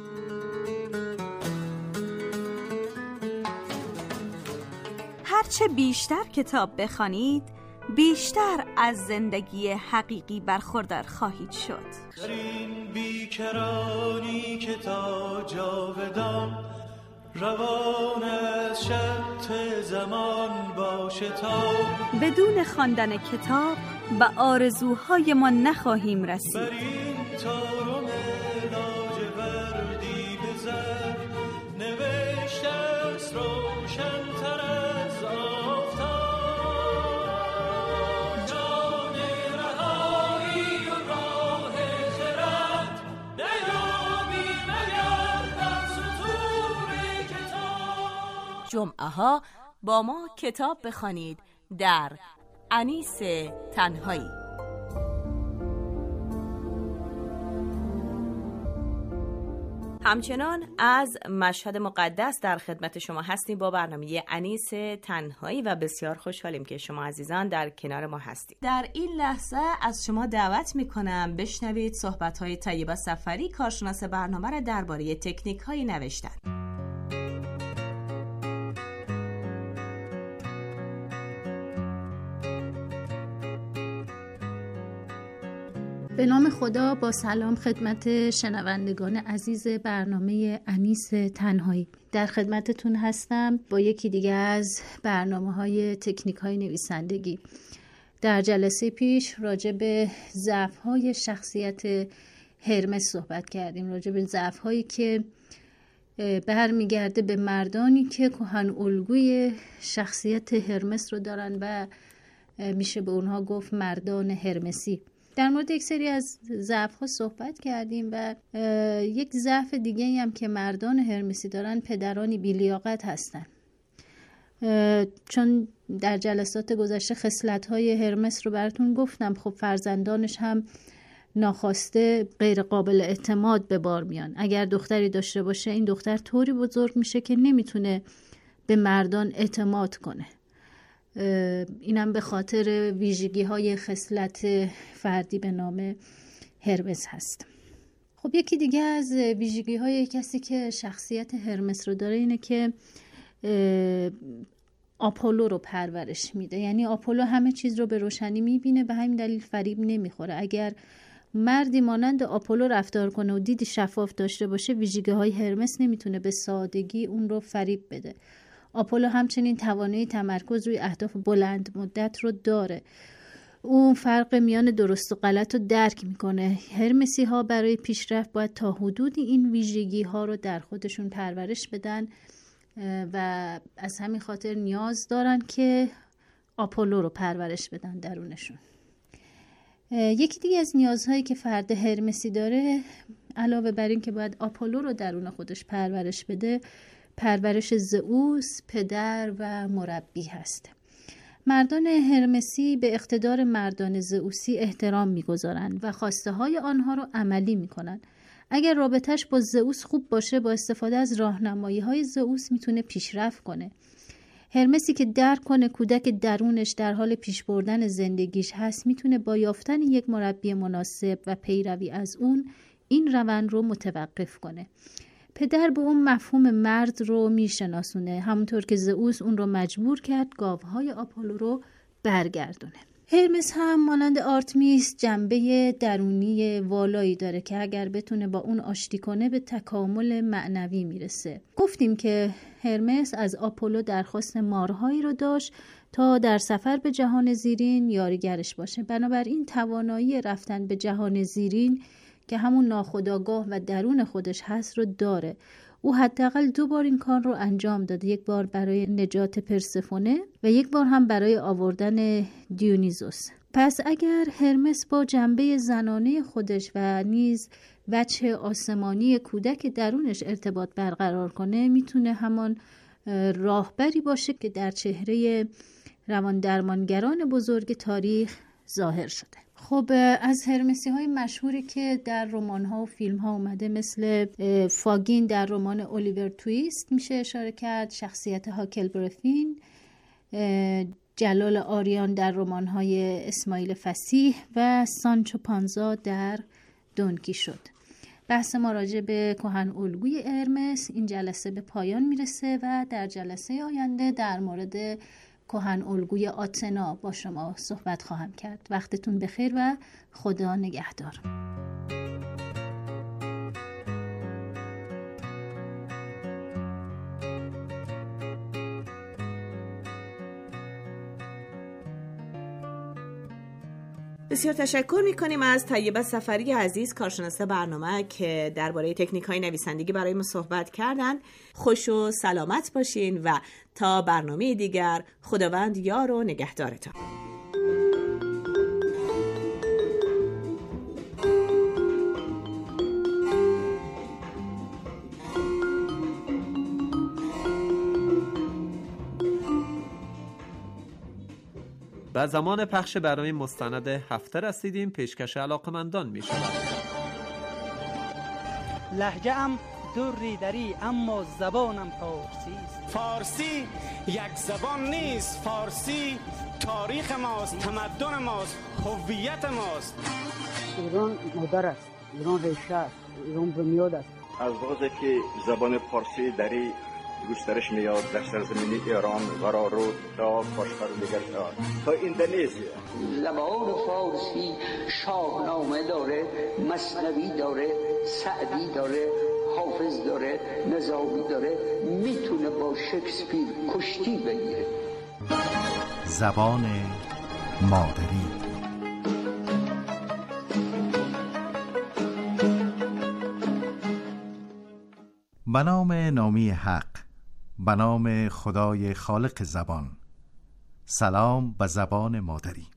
[SPEAKER 11] هرچه بیشتر کتاب بخوانید، بیشتر از زندگی حقیقی برخوردار خواهید شد.
[SPEAKER 7] در این بیکرانی که تا جاودان روان از شط زمان باشه، تا
[SPEAKER 11] بدون خواندن کتاب به آرزوهای ما نخواهیم رسید.
[SPEAKER 7] بر این تارم لاجوردی بزر نوشته است روشن‌تر از آفتاب. جان رهایی و راه خرد نیابی مگر در سطور کتاب.
[SPEAKER 9] جمعه ها با ما کتاب بخوانید در انیس تنهایی. همچنان از مشهد مقدس در خدمت شما هستیم با برنامه انیس تنهایی و بسیار خوشحالیم که شما عزیزان در کنار ما هستید. در این لحظه از شما دعوت میکنم بشنوید صحبت‌های طیبه سفری، کارشناس برنامه را درباره تکنیک‌های نوشتن.
[SPEAKER 12] به نام خدا، با سلام خدمت شنوندگان عزیز برنامه انیس تنهایی. در خدمتتون هستم با یکی دیگه از برنامه‌های تکنیک‌های نویسندگی. در جلسه پیش راجع به ضعف‌های شخصیت هرمس صحبت کردیم، راجع به ضعف‌هایی که برمیگرده به مردانی که کهن الگوی شخصیت هرمس رو دارن و میشه به اونها گفت مردان هرمسی. در مورد یک سری از ضعف‌ها صحبت کردیم و یک ضعف دیگه هم که مردان هرمسی دارن پدرانی بی‌لیاقت هستن. چون در جلسات گذشته خصلت‌های هرمس رو براتون گفتم، خب فرزندانش هم ناخواسته غیر قابل اعتماد به بار میان. اگر دختری داشته باشه این دختر طوری بزرگ میشه که نمیتونه به مردان اعتماد کنه. اینم به خاطر ویژگی‌های خصلت فردی به نام هرمس هست. خب یکی دیگه از ویژگی‌های کسی که شخصیت هرمس رو داره اینه که آپولو رو پرورش میده. یعنی آپولو همه چیز رو به روشنی میبینه، به همین دلیل فریب نمیخوره. اگر مردی مانند آپولو رفتار کنه و دیدی شفاف داشته باشه، ویژگی‌های هرمس نمیتونه به سادگی اون رو فریب بده. آپولو همچنین توانایی تمرکز روی اهداف بلند مدت رو داره. اون فرق میان درست و غلط رو درک میکنه. هرمسی ها برای پیشرفت باید تا حدودی این ویژگی ها رو در خودشون پرورش بدن و از همین خاطر نیاز دارن که آپولو رو پرورش بدن درونشون. یکی دیگه از نیازهایی که فرد هرمسی داره، علاوه بر این که باید آپولو رو درون خودش پرورش بده، پرورش زئوس پدر و مربی هست. مردان هرمسی به اقتدار مردان زئوسی احترام می‌گذارند و خواسته های آنها رو عملی می‌کنند. اگر رابطش با زئوس خوب باشه، با استفاده از راهنمایی‌های زئوس میتونه پیشرفت کنه. هرمسی که درک کنه کودک درونش در حال پیش بردن زندگیش هست، میتونه با یافتن یک مربی مناسب و پیروی از اون این روند رو متوقف کنه. پدر به اون مفهوم مرد رو میشناسونه، همونطور که زئوس اون رو مجبور کرد گاوهای آپولو رو برگردونه. هرمس هم مانند آرتمیس جنبه درونی والایی داره که اگر بتونه با اون آشتی کنه به تکامل معنوی میرسه. گفتیم که هرمس از آپولو درخواست مارهایی رو داشت تا در سفر به جهان زیرین یاریگرش باشه. بنابراین توانایی رفتن به جهان زیرین که همون ناخودآگاه و درون خودش هست رو داره. او حداقل 2 بار این کار رو انجام داده، 1 بار برای نجات پرسفونه و 1 بار هم برای آوردن دیونیزوس. پس اگر هرمس با جنبه زنانه خودش و نیز وجه آسمانی کودک درونش ارتباط برقرار کنه، میتونه همان راهبری باشه که در چهره روان درمانگران بزرگ تاریخ ظاهر شده. خب از هرمسی های مشهوری که در رمان ها و فیلم ها اومده مثل فاگین در رمان الیور تویست میشه اشاره کرد، شخصیت هاکلبرفین، جلال آریان در رمان های اسماعیل فصیح و سانچو پانزا در دون کیشوت. بحث ما راجع به کهن الگوی هرمس این جلسه به پایان میرسه و در جلسه آینده در مورد کهن الگوی آتنا با شما صحبت خواهم کرد. وقتتون بخیر و خدا نگهدار.
[SPEAKER 9] بسیار تشکر میکنیم از طیبه سفری عزیز، کارشناس برنامه، که درباره تکنیک‌های نویسندگی برای ما صحبت کردن. خوش و سلامت باشین و تا برنامه دیگر خداوند یار و نگهدارتان.
[SPEAKER 1] و زمان پخش برنامه مستند هفته رسیدیم. پیشکش علاقمندان می شود.
[SPEAKER 13] لهجه ام دوری دری اما زبانم فارسی است.
[SPEAKER 14] فارسی یک زبان نیست، فارسی تاریخ ماست، تمدن ماست، هویت ماست.
[SPEAKER 13] ایران مادر است، ایران ریشه است، ایران بنیاد است.
[SPEAKER 15] از وقتی که زبان فارسی دری گسترش میاد در سرزمین ایران قرار رو تا باشقرارگرد تا اندونزیا.
[SPEAKER 16] زبان فارسی شاهنامه داره، مثنوی داره، سعدی داره، حافظ داره، نظامی داره، میتونه با شکسپیر کشتی بگیره.
[SPEAKER 3] زبان مادری. به نام نامی حق، به نام خدای خالق زبان. سلام به زبان مادری.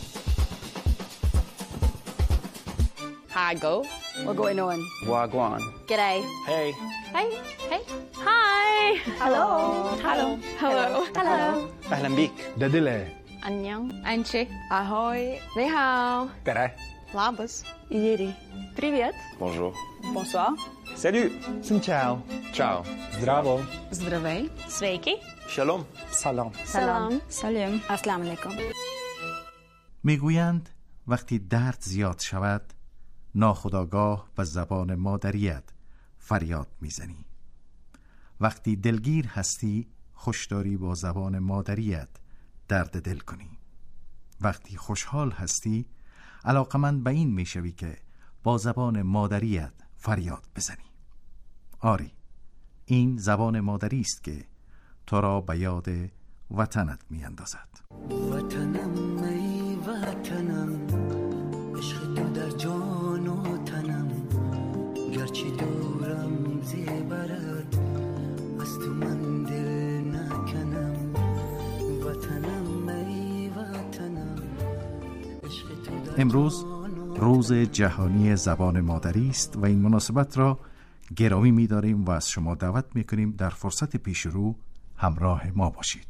[SPEAKER 17] Hi, go. What's going on?
[SPEAKER 15] Wagwan.
[SPEAKER 17] G'day.
[SPEAKER 15] Hey.
[SPEAKER 17] Hey. Hey. Hi. Hello. Hello. Hello. Hello.
[SPEAKER 15] أهلا بيك. دادله.
[SPEAKER 17] 안녕. Анчи. Ahoy. Ni hao.
[SPEAKER 15] Tere.
[SPEAKER 17] Labas. Yeri. Привет.
[SPEAKER 15] Bonjour.
[SPEAKER 17] Bonsoir.
[SPEAKER 15] Salut.
[SPEAKER 18] Xin chào.
[SPEAKER 15] Ciao.
[SPEAKER 18] Zdravo.
[SPEAKER 17] Здравей. Sveiki.
[SPEAKER 15] Shalom.
[SPEAKER 18] Salam.
[SPEAKER 17] Salam. Salim. Assalamu alaikum.
[SPEAKER 3] میگویند وقتی درد زیاد شود ناخودآگاه و زبان مادریت فریاد میزنی. وقتی دلگیر هستی خوش داری با زبان مادریت درد دل کنی. وقتی خوشحال هستی علاقمند به این میشوی که با زبان مادریت فریاد بزنی. آری، این زبان مادری است که تو را به یاد وطنت میاندازد.
[SPEAKER 19] وطنم ای وطنم، عشق تو در جان و تنم، گرچه دورم زیبرد از تو من دل نکنم. وطنم ای وطنم، عشق تو در
[SPEAKER 3] امروز روز جهانی زبان مادری است و این مناسبت را
[SPEAKER 18] گرامی می‌داریم و از شما دعوت می‌کنیم در فرصت پیش رو همراه ما باشید.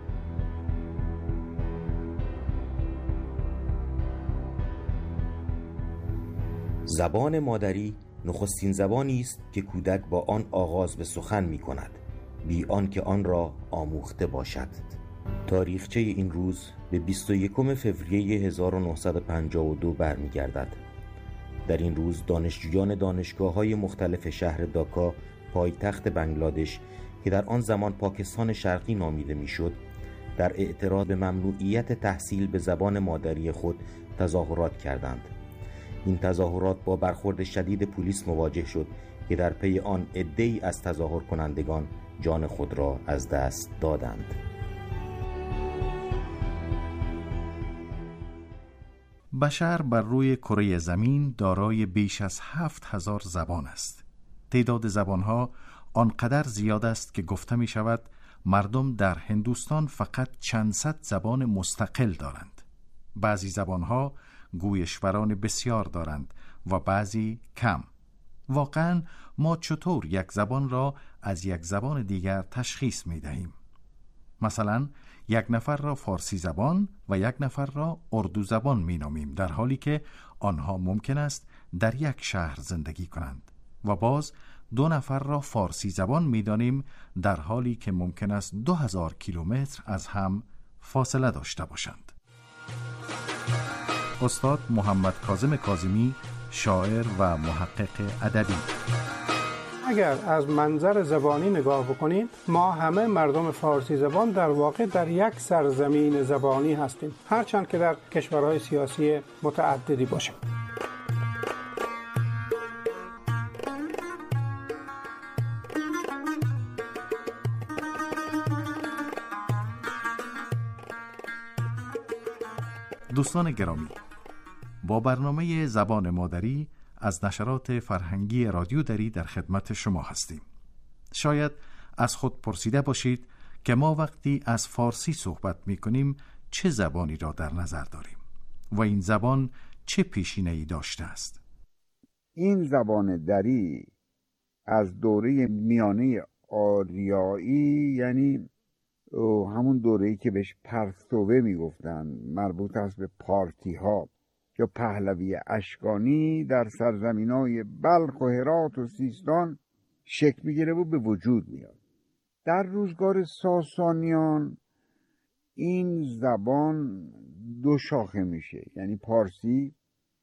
[SPEAKER 20] زبان مادری نخستین زبانی است که کودک با آن آغاز به سخن می‌کند، بی آنکه آن را آموخته باشد. تاریخچه این روز به 21 فوریه 1952 برمیگردد. در این روز دانشجویان دانشگاه‌های مختلف شهر داکا، پایتخت بنگلادش که در آن زمان پاکستان شرقی نامیده میشد، در اعتراض به ممنوعیت تحصیل به زبان مادری خود تظاهرات کردند. این تظاهرات با برخورد شدید پلیس مواجه شد که در پی آن عده‌ای از تظاهر کنندگان جان خود را از دست دادند.
[SPEAKER 18] بشر بر روی کره زمین دارای بیش از 7000 زبان است. تعداد زبانها آنقدر زیاد است که گفته می شود مردم در هندوستان فقط چند صد زبان مستقل دارند. بعضی زبانها گویشوران بسیار دارند و بعضی کم. واقعاً ما چطور یک زبان را از یک زبان دیگر تشخیص می دهیم؟ مثلا یک نفر را فارسی زبان و یک نفر را اردو زبان می نامیم، در حالی که آنها ممکن است در یک شهر زندگی کنند، و باز دو نفر را فارسی زبان می دانیم در حالی که ممکن است 2000 کیلومتر از هم فاصله داشته باشند. استاد محمد کاظم کاظمی، شاعر و محقق ادبی:
[SPEAKER 21] اگر از منظر زبانی نگاه بکنیم، ما همه مردم فارسی زبان در واقع در یک سرزمین زبانی هستیم، هرچند که در کشورهای سیاسی متعددی باشیم.
[SPEAKER 18] دوستان گرامی، با برنامه زبان مادری از نشرات فرهنگی رادیو دری در خدمت شما هستیم. شاید از خود پرسیده باشید که ما وقتی از فارسی صحبت می کنیم چه زبانی را در نظر داریم و این زبان چه پیشینه‌ای داشته است.
[SPEAKER 22] این زبان دری از دوره میانه آریایی، یعنی همون دوره‌ای که بهش پرستوه میگفتن، مربوط است به پارتی ها یا پهلوی اشکانی، در سرزمینای بلخ و هرات و سیستان شکل میگیره و به وجود میاد. در روزگار ساسانیان این زبان دو شاخه میشه، یعنی پارسی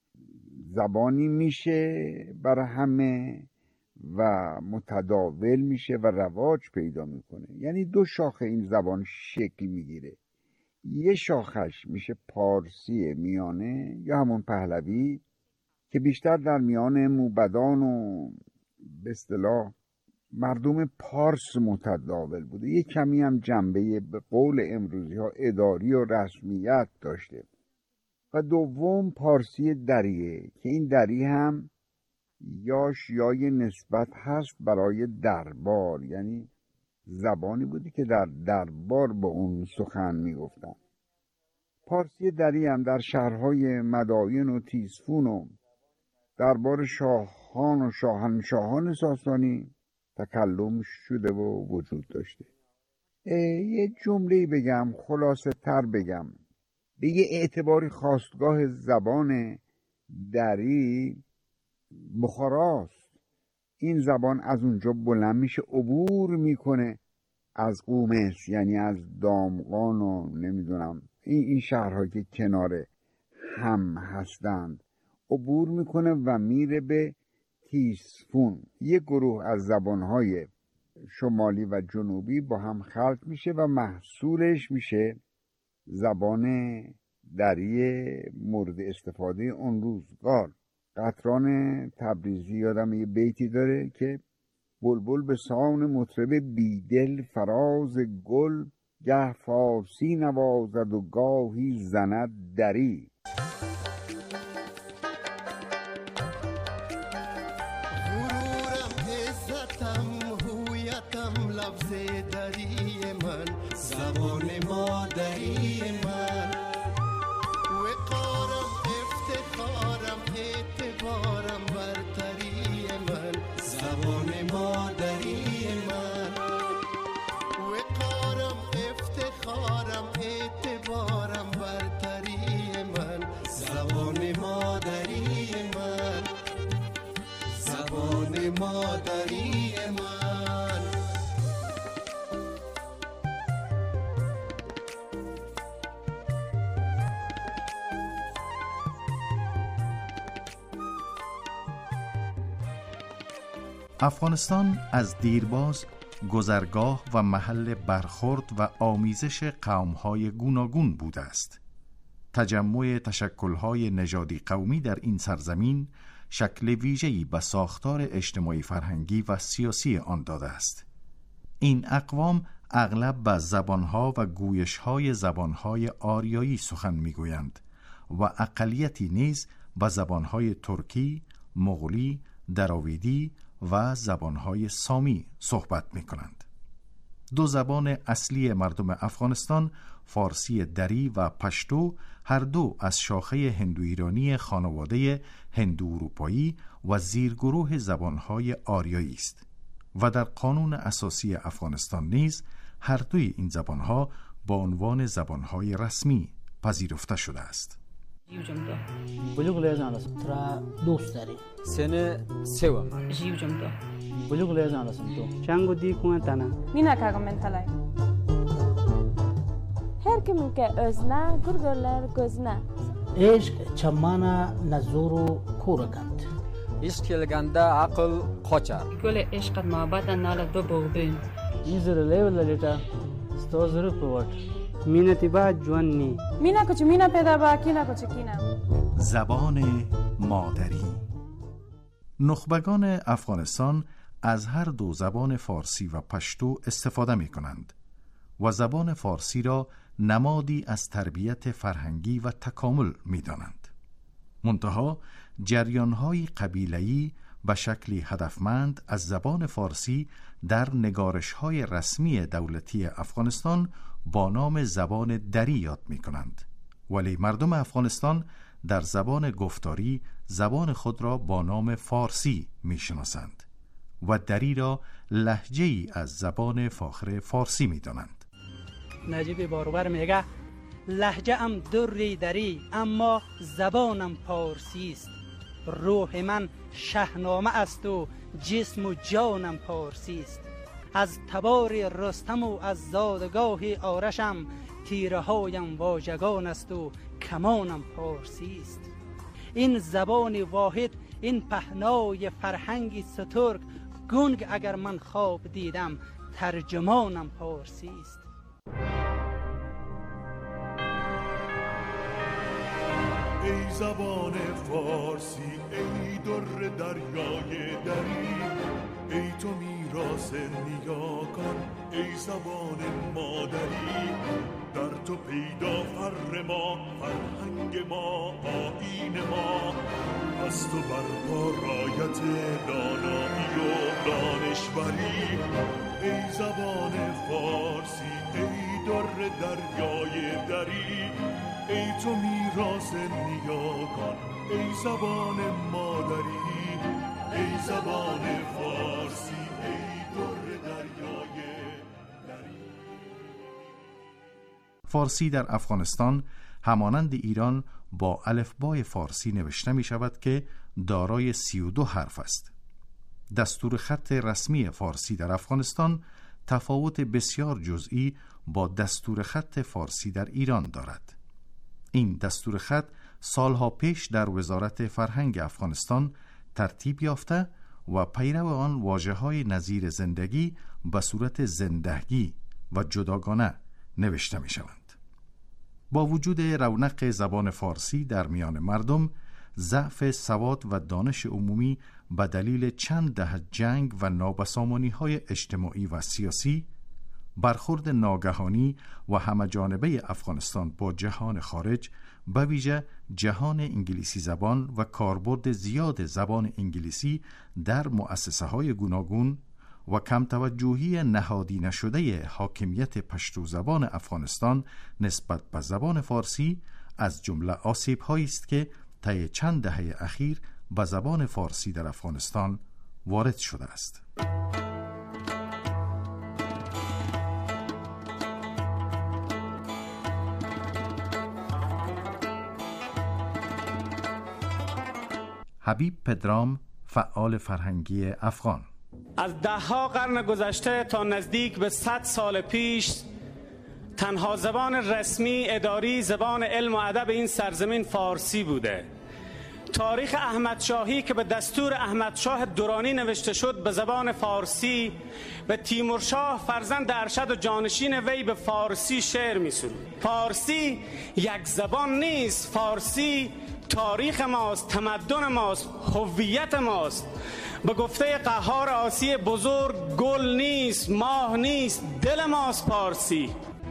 [SPEAKER 22] زبانی میشه برای همه و متداول میشه و رواج پیدا میکنه، یعنی دو شاخه این زبان شکل میگیره. یه شاخش میشه پارسی میانه یا همون پهلوی که بیشتر در میان موبدان و به اصطلاح مردم پارس متداول بوده. یه کمی هم جنبه به قول امروزی ها اداری و رسمیت داشته. و دوم پارسی دریه که این دری هم یای نسبت هست برای دربار، یعنی زبانی بودی که در دربار با اون سخن میگفتن. پارسی دری هم در شهرهای مدائن و تیزفون و دربار شاهان و شاهنشاهان ساسانی تکلم شده و وجود داشته. یه جمله بگم، خلاصه تر بگم، به یه اعتباری خاستگاه زبان دری بخاراست. این زبان از اونجا بلند میشه، عبور میکنه از قومس، یعنی از دامغان و نمیدونم این شهرها که کنار هم هستند، عبور میکنه و میره به تیزفون. یه گروه از زبانهای شمالی و جنوبی با هم خلط میشه و محصولش میشه زبان دری مورد استفاده اون روزگار. قطران تبریزی یادم یه بیتی داره که بلبل به سان مطرب بیدل فراز گل، گه فارسی نوازد و گاهی زند دری.
[SPEAKER 7] غرورم، عزتم، هویتم، لفظ دری من، زبان مادری من، وقارم، افتخارم، اعتبارم، برتری من، زبان
[SPEAKER 18] افغانستان از دیرباز گذرگاه و محل برخورد و آمیزش قوم‌های گوناگون بوده است. تجمع تشکل‌های نژادی قومی در این سرزمین شکل ویژه‌ای به ساختار اجتماعی فرهنگی و سیاسی آن داده است. این اقوام اغلب به زبانها و گویش‌های زبانهای آریایی سخن می‌گویند و اقلیتی نیز به زبانهای ترکی، مغولی، دراویدی و زبانهای سامی صحبت می‌کنند. دو زبان اصلی مردم افغانستان، فارسی دری و پشتو، هر دو از شاخه هندو ایرانی خانواده هندو اروپایی و زیرگروه زبانهای آریایی است و در قانون اساسی افغانستان نیز هر دوی این زبانها با عنوان زبانهای رسمی پذیرفته شده است.
[SPEAKER 13] بلوغ لیزان است ترا دوست داری سن سوم جیو جمدا بلوغ لیزان است تو چنگو دی کوانتانا
[SPEAKER 2] مینا کاگمنتالای هر کمی که ازنا گرگرلر گزنا
[SPEAKER 13] عشق چمانا نزورو کورگند عشق لگنده عقل قاچر
[SPEAKER 5] گل عشق محبت نال دو بوبین
[SPEAKER 13] میزر لیول لیتا ستوزر پوت مینتی با جوانی
[SPEAKER 2] مینا کچ مینا پیدا با کینا کچ کینا.
[SPEAKER 18] زبان مادری. نخبگان افغانستان از هر دو زبان فارسی و پشتو استفاده می کنند و زبان فارسی را نمادی از تربیت فرهنگی و تکامل می دانند. منتها جریان‌های قبیله‌ای به شکلی هدفمند از زبان فارسی در نگارش‌های رسمی دولتی افغانستان با نام زبان دری یاد می کنند، ولی مردم افغانستان در زبان گفتاری زبان خود را با نام فارسی می شناسند و دری را لهجه‌ای از زبان فاخر فارسی می دانند.
[SPEAKER 13] نجیب بارور میگه لهجه ام دری دری اما زبانم پارسی است. روح من شهنامه است و جسم و جانم پارسی است. از تبار رستم و از زادگاه آرشم تیره هایم واژگان است و کمانم پارسی است. این زبان واحد، این پهنای فرهنگی سترگ، گنگ اگر من خواب دیدم ترجمانم پارسی است.
[SPEAKER 23] ای زبان فارسی، ای در دریای دری، ای تو میراث نیاکان، ای زبان مادری. در تو پیدا فر ما، فرهنگ ما، آیین ما. از تو برپا رایت دانایی و دانشوری. ای زبان فارسی، ای در دریای دری، ای تو میراث نیاکان، ای زبان مادری. ای زبان فارسی، ای در دریای دری.
[SPEAKER 18] فارسی در افغانستان همانند ایران با الفبای فارسی نوشته می شود که دارای 32 حرف است. دستور خط رسمی فارسی در افغانستان تفاوت بسیار جزئی با دستور خط فارسی در ایران دارد. این دستور خط سالها پیش در وزارت فرهنگ افغانستان ترتیب یافته و پیرو آن واژه‌های نظیر زندگی به صورت زندگی و جداگانه نوشته می شوند. با وجود رونق زبان فارسی در میان مردم، ضعف سواد و دانش عمومی به دلیل چند دهه جنگ و نابسامانی‌های اجتماعی و سیاسی، برخورد ناگهانی و همه‌جانبه افغانستان با جهان خارج، به ویژه جهان انگلیسی زبان و کاربرد زیاد زبان انگلیسی در مؤسسه‌های گوناگون و کم توجهی نهادی نشده حاکمیت پشتو زبان افغانستان نسبت به زبان فارسی از جمله آسیب‌هایی است که طی چند دهه اخیر به زبان فارسی در افغانستان وارد شده است. حبیب پدرام، فعال فرهنگی افغان:
[SPEAKER 14] از دهها قرن گذشته تا نزدیک به 100 سال پیش تنها زبان رسمی اداری زبان علم و ادب این سرزمین فارسی بوده. تاریخ احمدشاهی که به دستور احمدشاه درانی نوشته شد به زبان فارسی و تیمورشاه فرزند ارشد و جانشین وی به فارسی شعر می‌سرود. فارسی یک زبان نیست، فارسی تاریخ ماست، تمدن ماست، هویت ماست. به گفته قهار آسی بزرگ گل نیست، ماه نیست، دل ماست فارسی.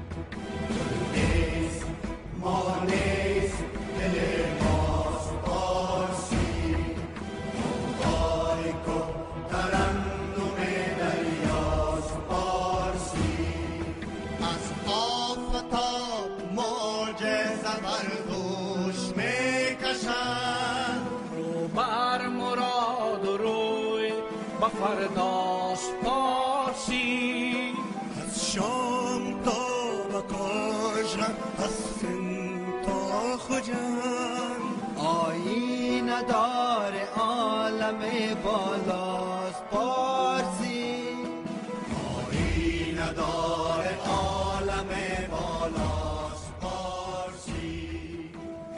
[SPEAKER 23] نیست ماه نیست دل ماست فارسی. تاریک و ترنم دریاست فارسی. از آفتاب موج زبردوش میکشند. رو بر مراد و روی با فرداست فارسی. از شام تا بکاشن، از سن تا خجن. آیین دار عالم بالاست فارسی. آیین دار عالم بالاست فارسی.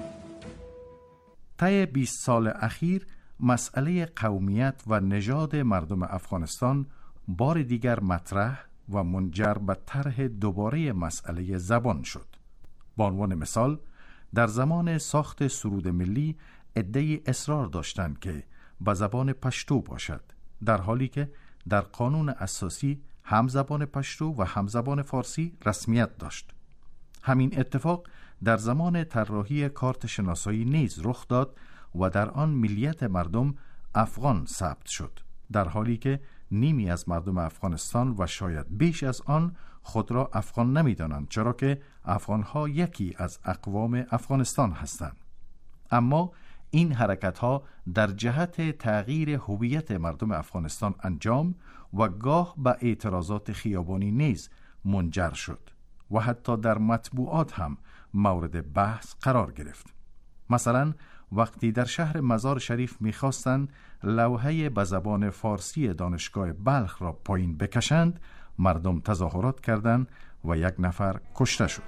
[SPEAKER 18] طی 20 سال اخیر مسئله قومیت و نژاد مردم افغانستان بار دیگر مطرح و منجر به طرح دوباره مسئله زبان شد. به عنوان مثال در زمان ساخت سرود ملی عده‌ای اصرار داشتند که به زبان پشتو باشد، در حالی که در قانون اساسی هم زبان پشتو و هم زبان فارسی رسمیت داشت. همین اتفاق در زمان طراحی کارت شناسایی نیز رخ داد و در آن ملیت مردم افغان ثبت شد، در حالی که نیمی از مردم افغانستان و شاید بیش از آن خود را افغان نمی‌دانند، چرا که افغان‌ها یکی از اقوام افغانستان هستند. اما این حرکت‌ها در جهت تغییر هویت مردم افغانستان انجام و گاه به اعتراضات خیابانی نیز منجر شد و حتی در مطبوعات هم مورد بحث قرار گرفت. مثلا وقتی در شهر مزار شریف می‌خواستند لوحه به زبان فارسی دانشگاه بلخ را پایین بکشند، مردم تظاهرات کردند و 1 نفر کشته شد.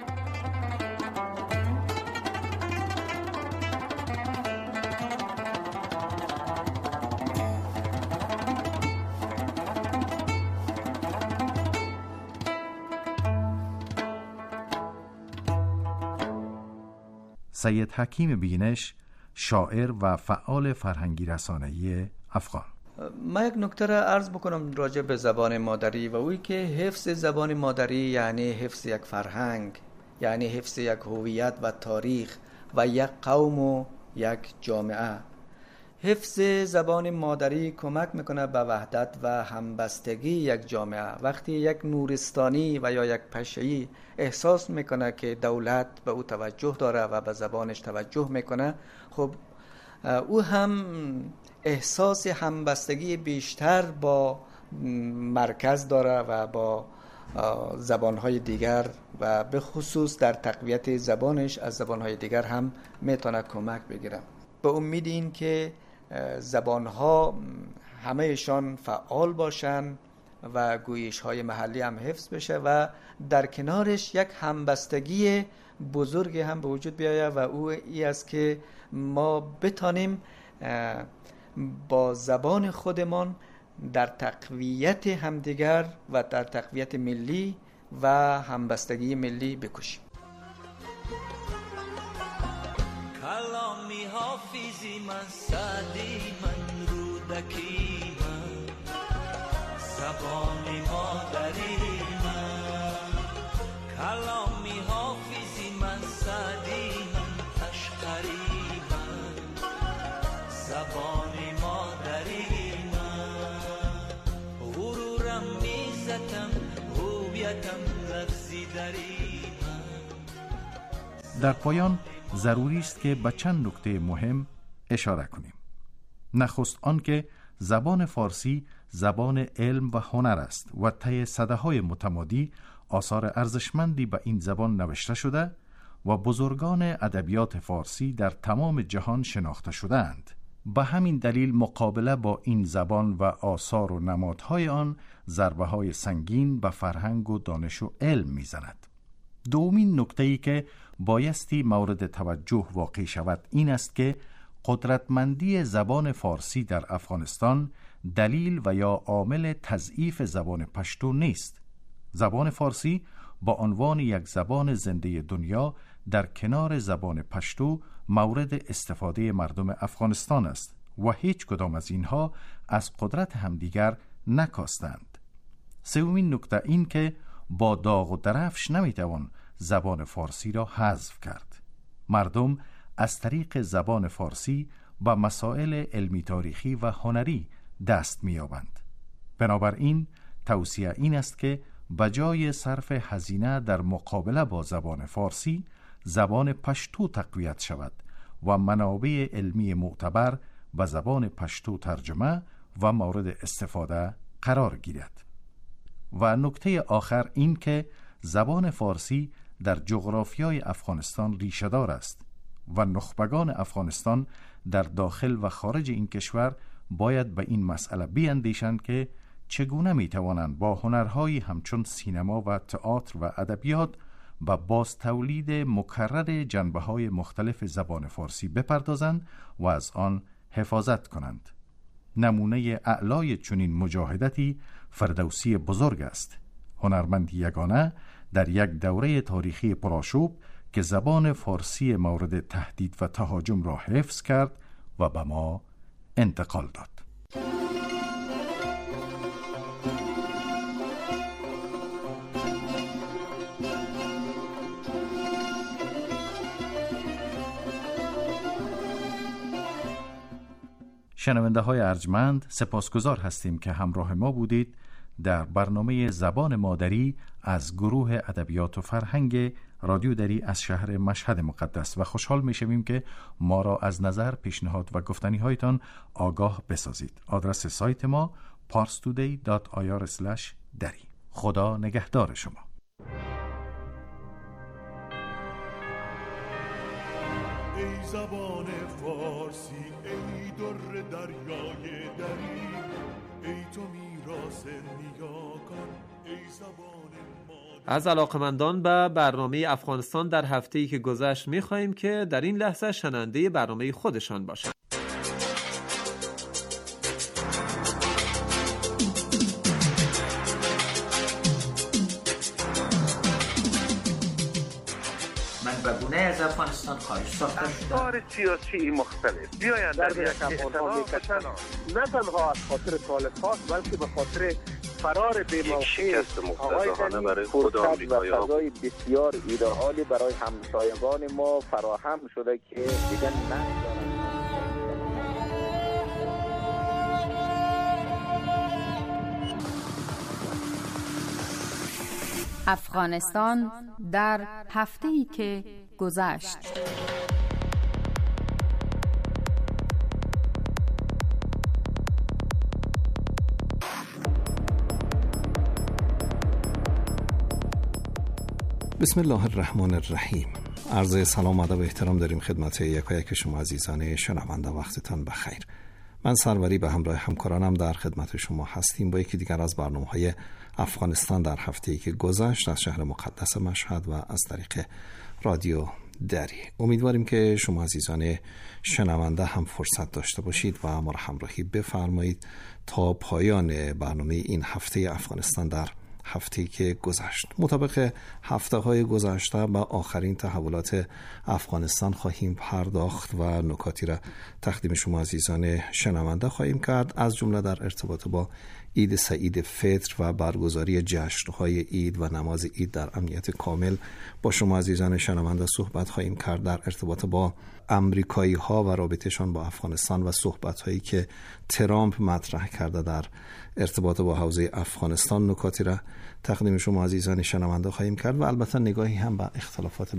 [SPEAKER 18] سید حکیم بینش، شاعر و فعال فرهنگی رسانه‌ای افغان:
[SPEAKER 4] من یک نکته را عرض بکنم راجع به زبان مادری و اوی که حفظ زبان مادری یعنی حفظ یک فرهنگ، یعنی حفظ یک هویت و تاریخ و یک قوم و یک جامعه. حفظ زبان مادری کمک میکنه به وحدت و همبستگی یک جامعه. وقتی یک نورستانی و یا یک پشه‌ای احساس میکنه که دولت به او توجه داره و به زبانش توجه میکنه، خب او هم احساس همبستگی بیشتر با مرکز داره و با زبانهای دیگر و به خصوص در تقویت زبانش از زبانهای دیگر هم میتونه کمک بگیره. به امید این که زبانها همهشان فعال باشن و گویش‌های محلی هم حفظ بشه و در کنارش یک همبستگی بزرگی هم به وجود بیاید و او ای است که ما بتانیم با زبان خودمان در تقویت همدیگر و در تقویت ملی و همبستگی ملی بکوشیم.
[SPEAKER 6] کلامی حافظی من، سعدی من، رودکی من، زبان مادری من. کلامی حافظی من، سعدی من، اشقری من، زبان مادری من. غرورم میزتم، هویتم لغزی دری من.
[SPEAKER 18] در پایان ضروری است که به چند نکته مهم اشاره کنیم. نخست آن که زبان فارسی زبان علم و هنر است و طی سده‌های متمادی آثار ارزشمندی به این زبان نوشته شده و بزرگان ادبیات فارسی در تمام جهان شناخته شده‌اند. به همین دلیل مقابله با این زبان و آثار و نمادهای آن ضربه‌های سنگین به فرهنگ و دانش و علم می‌زند. دومین نکته‌ای که بایستی مورد توجه واقع شود این است که قدرتمندی زبان فارسی در افغانستان دلیل و یا عامل تضعیف زبان پشتو نیست. زبان فارسی با عنوان یک زبان زنده دنیا در کنار زبان پشتو مورد استفاده مردم افغانستان است و هیچ کدام از اینها از قدرت همدیگر نکاستند. سومین نکته این که با داغ و درفش نمیتوان زبان فارسی را حذف کرد. مردم از طریق زبان فارسی به مسائل علمی تاریخی و هنری دست می‌یابند. بنابراین توصیه این است که بجای صرف هزینه در مقابله با زبان فارسی، زبان پشتو تقویت شود و منابع علمی معتبر به زبان پشتو ترجمه و مورد استفاده قرار گیرد. و نکته آخر این که زبان فارسی در جغرافیای افغانستان ریشه‌دار است و نخبگان افغانستان در داخل و خارج این کشور باید به این مسئله بیندیشند که چگونه میتوانند با هنرهایی همچون سینما و تئاتر و ادبیات و باز تولید مکرر جنبه‌های مختلف زبان فارسی بپردازند و از آن حفاظت کنند. نمونه اعلای چنین مجاهدتی فردوسی بزرگ است، هنرمندی یگانه در یک دوره تاریخی پرآشوب که زبان فارسی مورد تهدید و تهاجم را حفظ کرد و به ما انتقال داد. شنونده های ارجمند، سپاسگزار هستیم که همراه ما بودید در برنامه زبان مادری از گروه ادبیات و فرهنگ رادیو دری از شهر مشهد مقدس و خوشحال می‌شویم که ما را از نظر، پیشنهاد و گفتنی هایتان آگاه بسازید. آدرس سایت ما parstoday.ir/dari. خدا نگهدار شما.
[SPEAKER 23] ای زبان فارسی، ای در دریای دری، ای تو میراث نیاکان، ای زبان
[SPEAKER 1] از علاقمندان به برنامه افغانستان در هفته‌ای که گذشت می‌خواهیم که در این لحظه شنونده برنامه خودشان باشند.
[SPEAKER 8] منبع‌گونه از افغانستان خارج ساخته شده.
[SPEAKER 10] افکار سیاسی مختلف بیایند در یک افغان‌ها میکشند، نه تنها از خاطر طالب‌هاست بلکه به خاطر فرار بی‌موقع آقایان برای خود آمریکایی‌ها. فضای بسیار ایدئالی برای همسایگان ما فراهم شده که دیگر ندارند.
[SPEAKER 5] افغانستان در هفته‌ای که گذشت.
[SPEAKER 11] بسم الله الرحمن الرحیم. عرض سلام و ادب و احترام داریم خدمت یکایک شما عزیزان شنونده. وقتتان بخیر. من سروری به همراه همکارانم در خدمت شما هستیم با یکی دیگر از برنامه‌های افغانستان در هفته‌ای که گذشت از شهر مقدس مشهد و از طریق رادیو دری. امیدواریم که شما عزیزان شنونده هم فرصت داشته باشید و ما را همراهی بفرمایید تا پایان برنامه این هفته افغانستان در هفته‌ای که گذشت. مطابق هفته‌های گذشته با آخرین تحولات افغانستان خواهیم پرداخت و نکاتی را تقدیم شما عزیزان شنونده خواهیم کرد، از جمله در ارتباط با عید سعید فطر و برگزاری جشن‌های عید و نماز عید در امنیت کامل با شما عزیزان شنونده صحبت خواهیم کرد. در ارتباط با امریکایی‌ها و رابطه‌شان با افغانستان و صحبت‌هایی که ترامپ مطرح کرده در ارتباط با حوزه افغانستان نکاتی را تقدیم شما عزیزان شنونده خواهیم کرد و البته نگاهی هم به اختلافات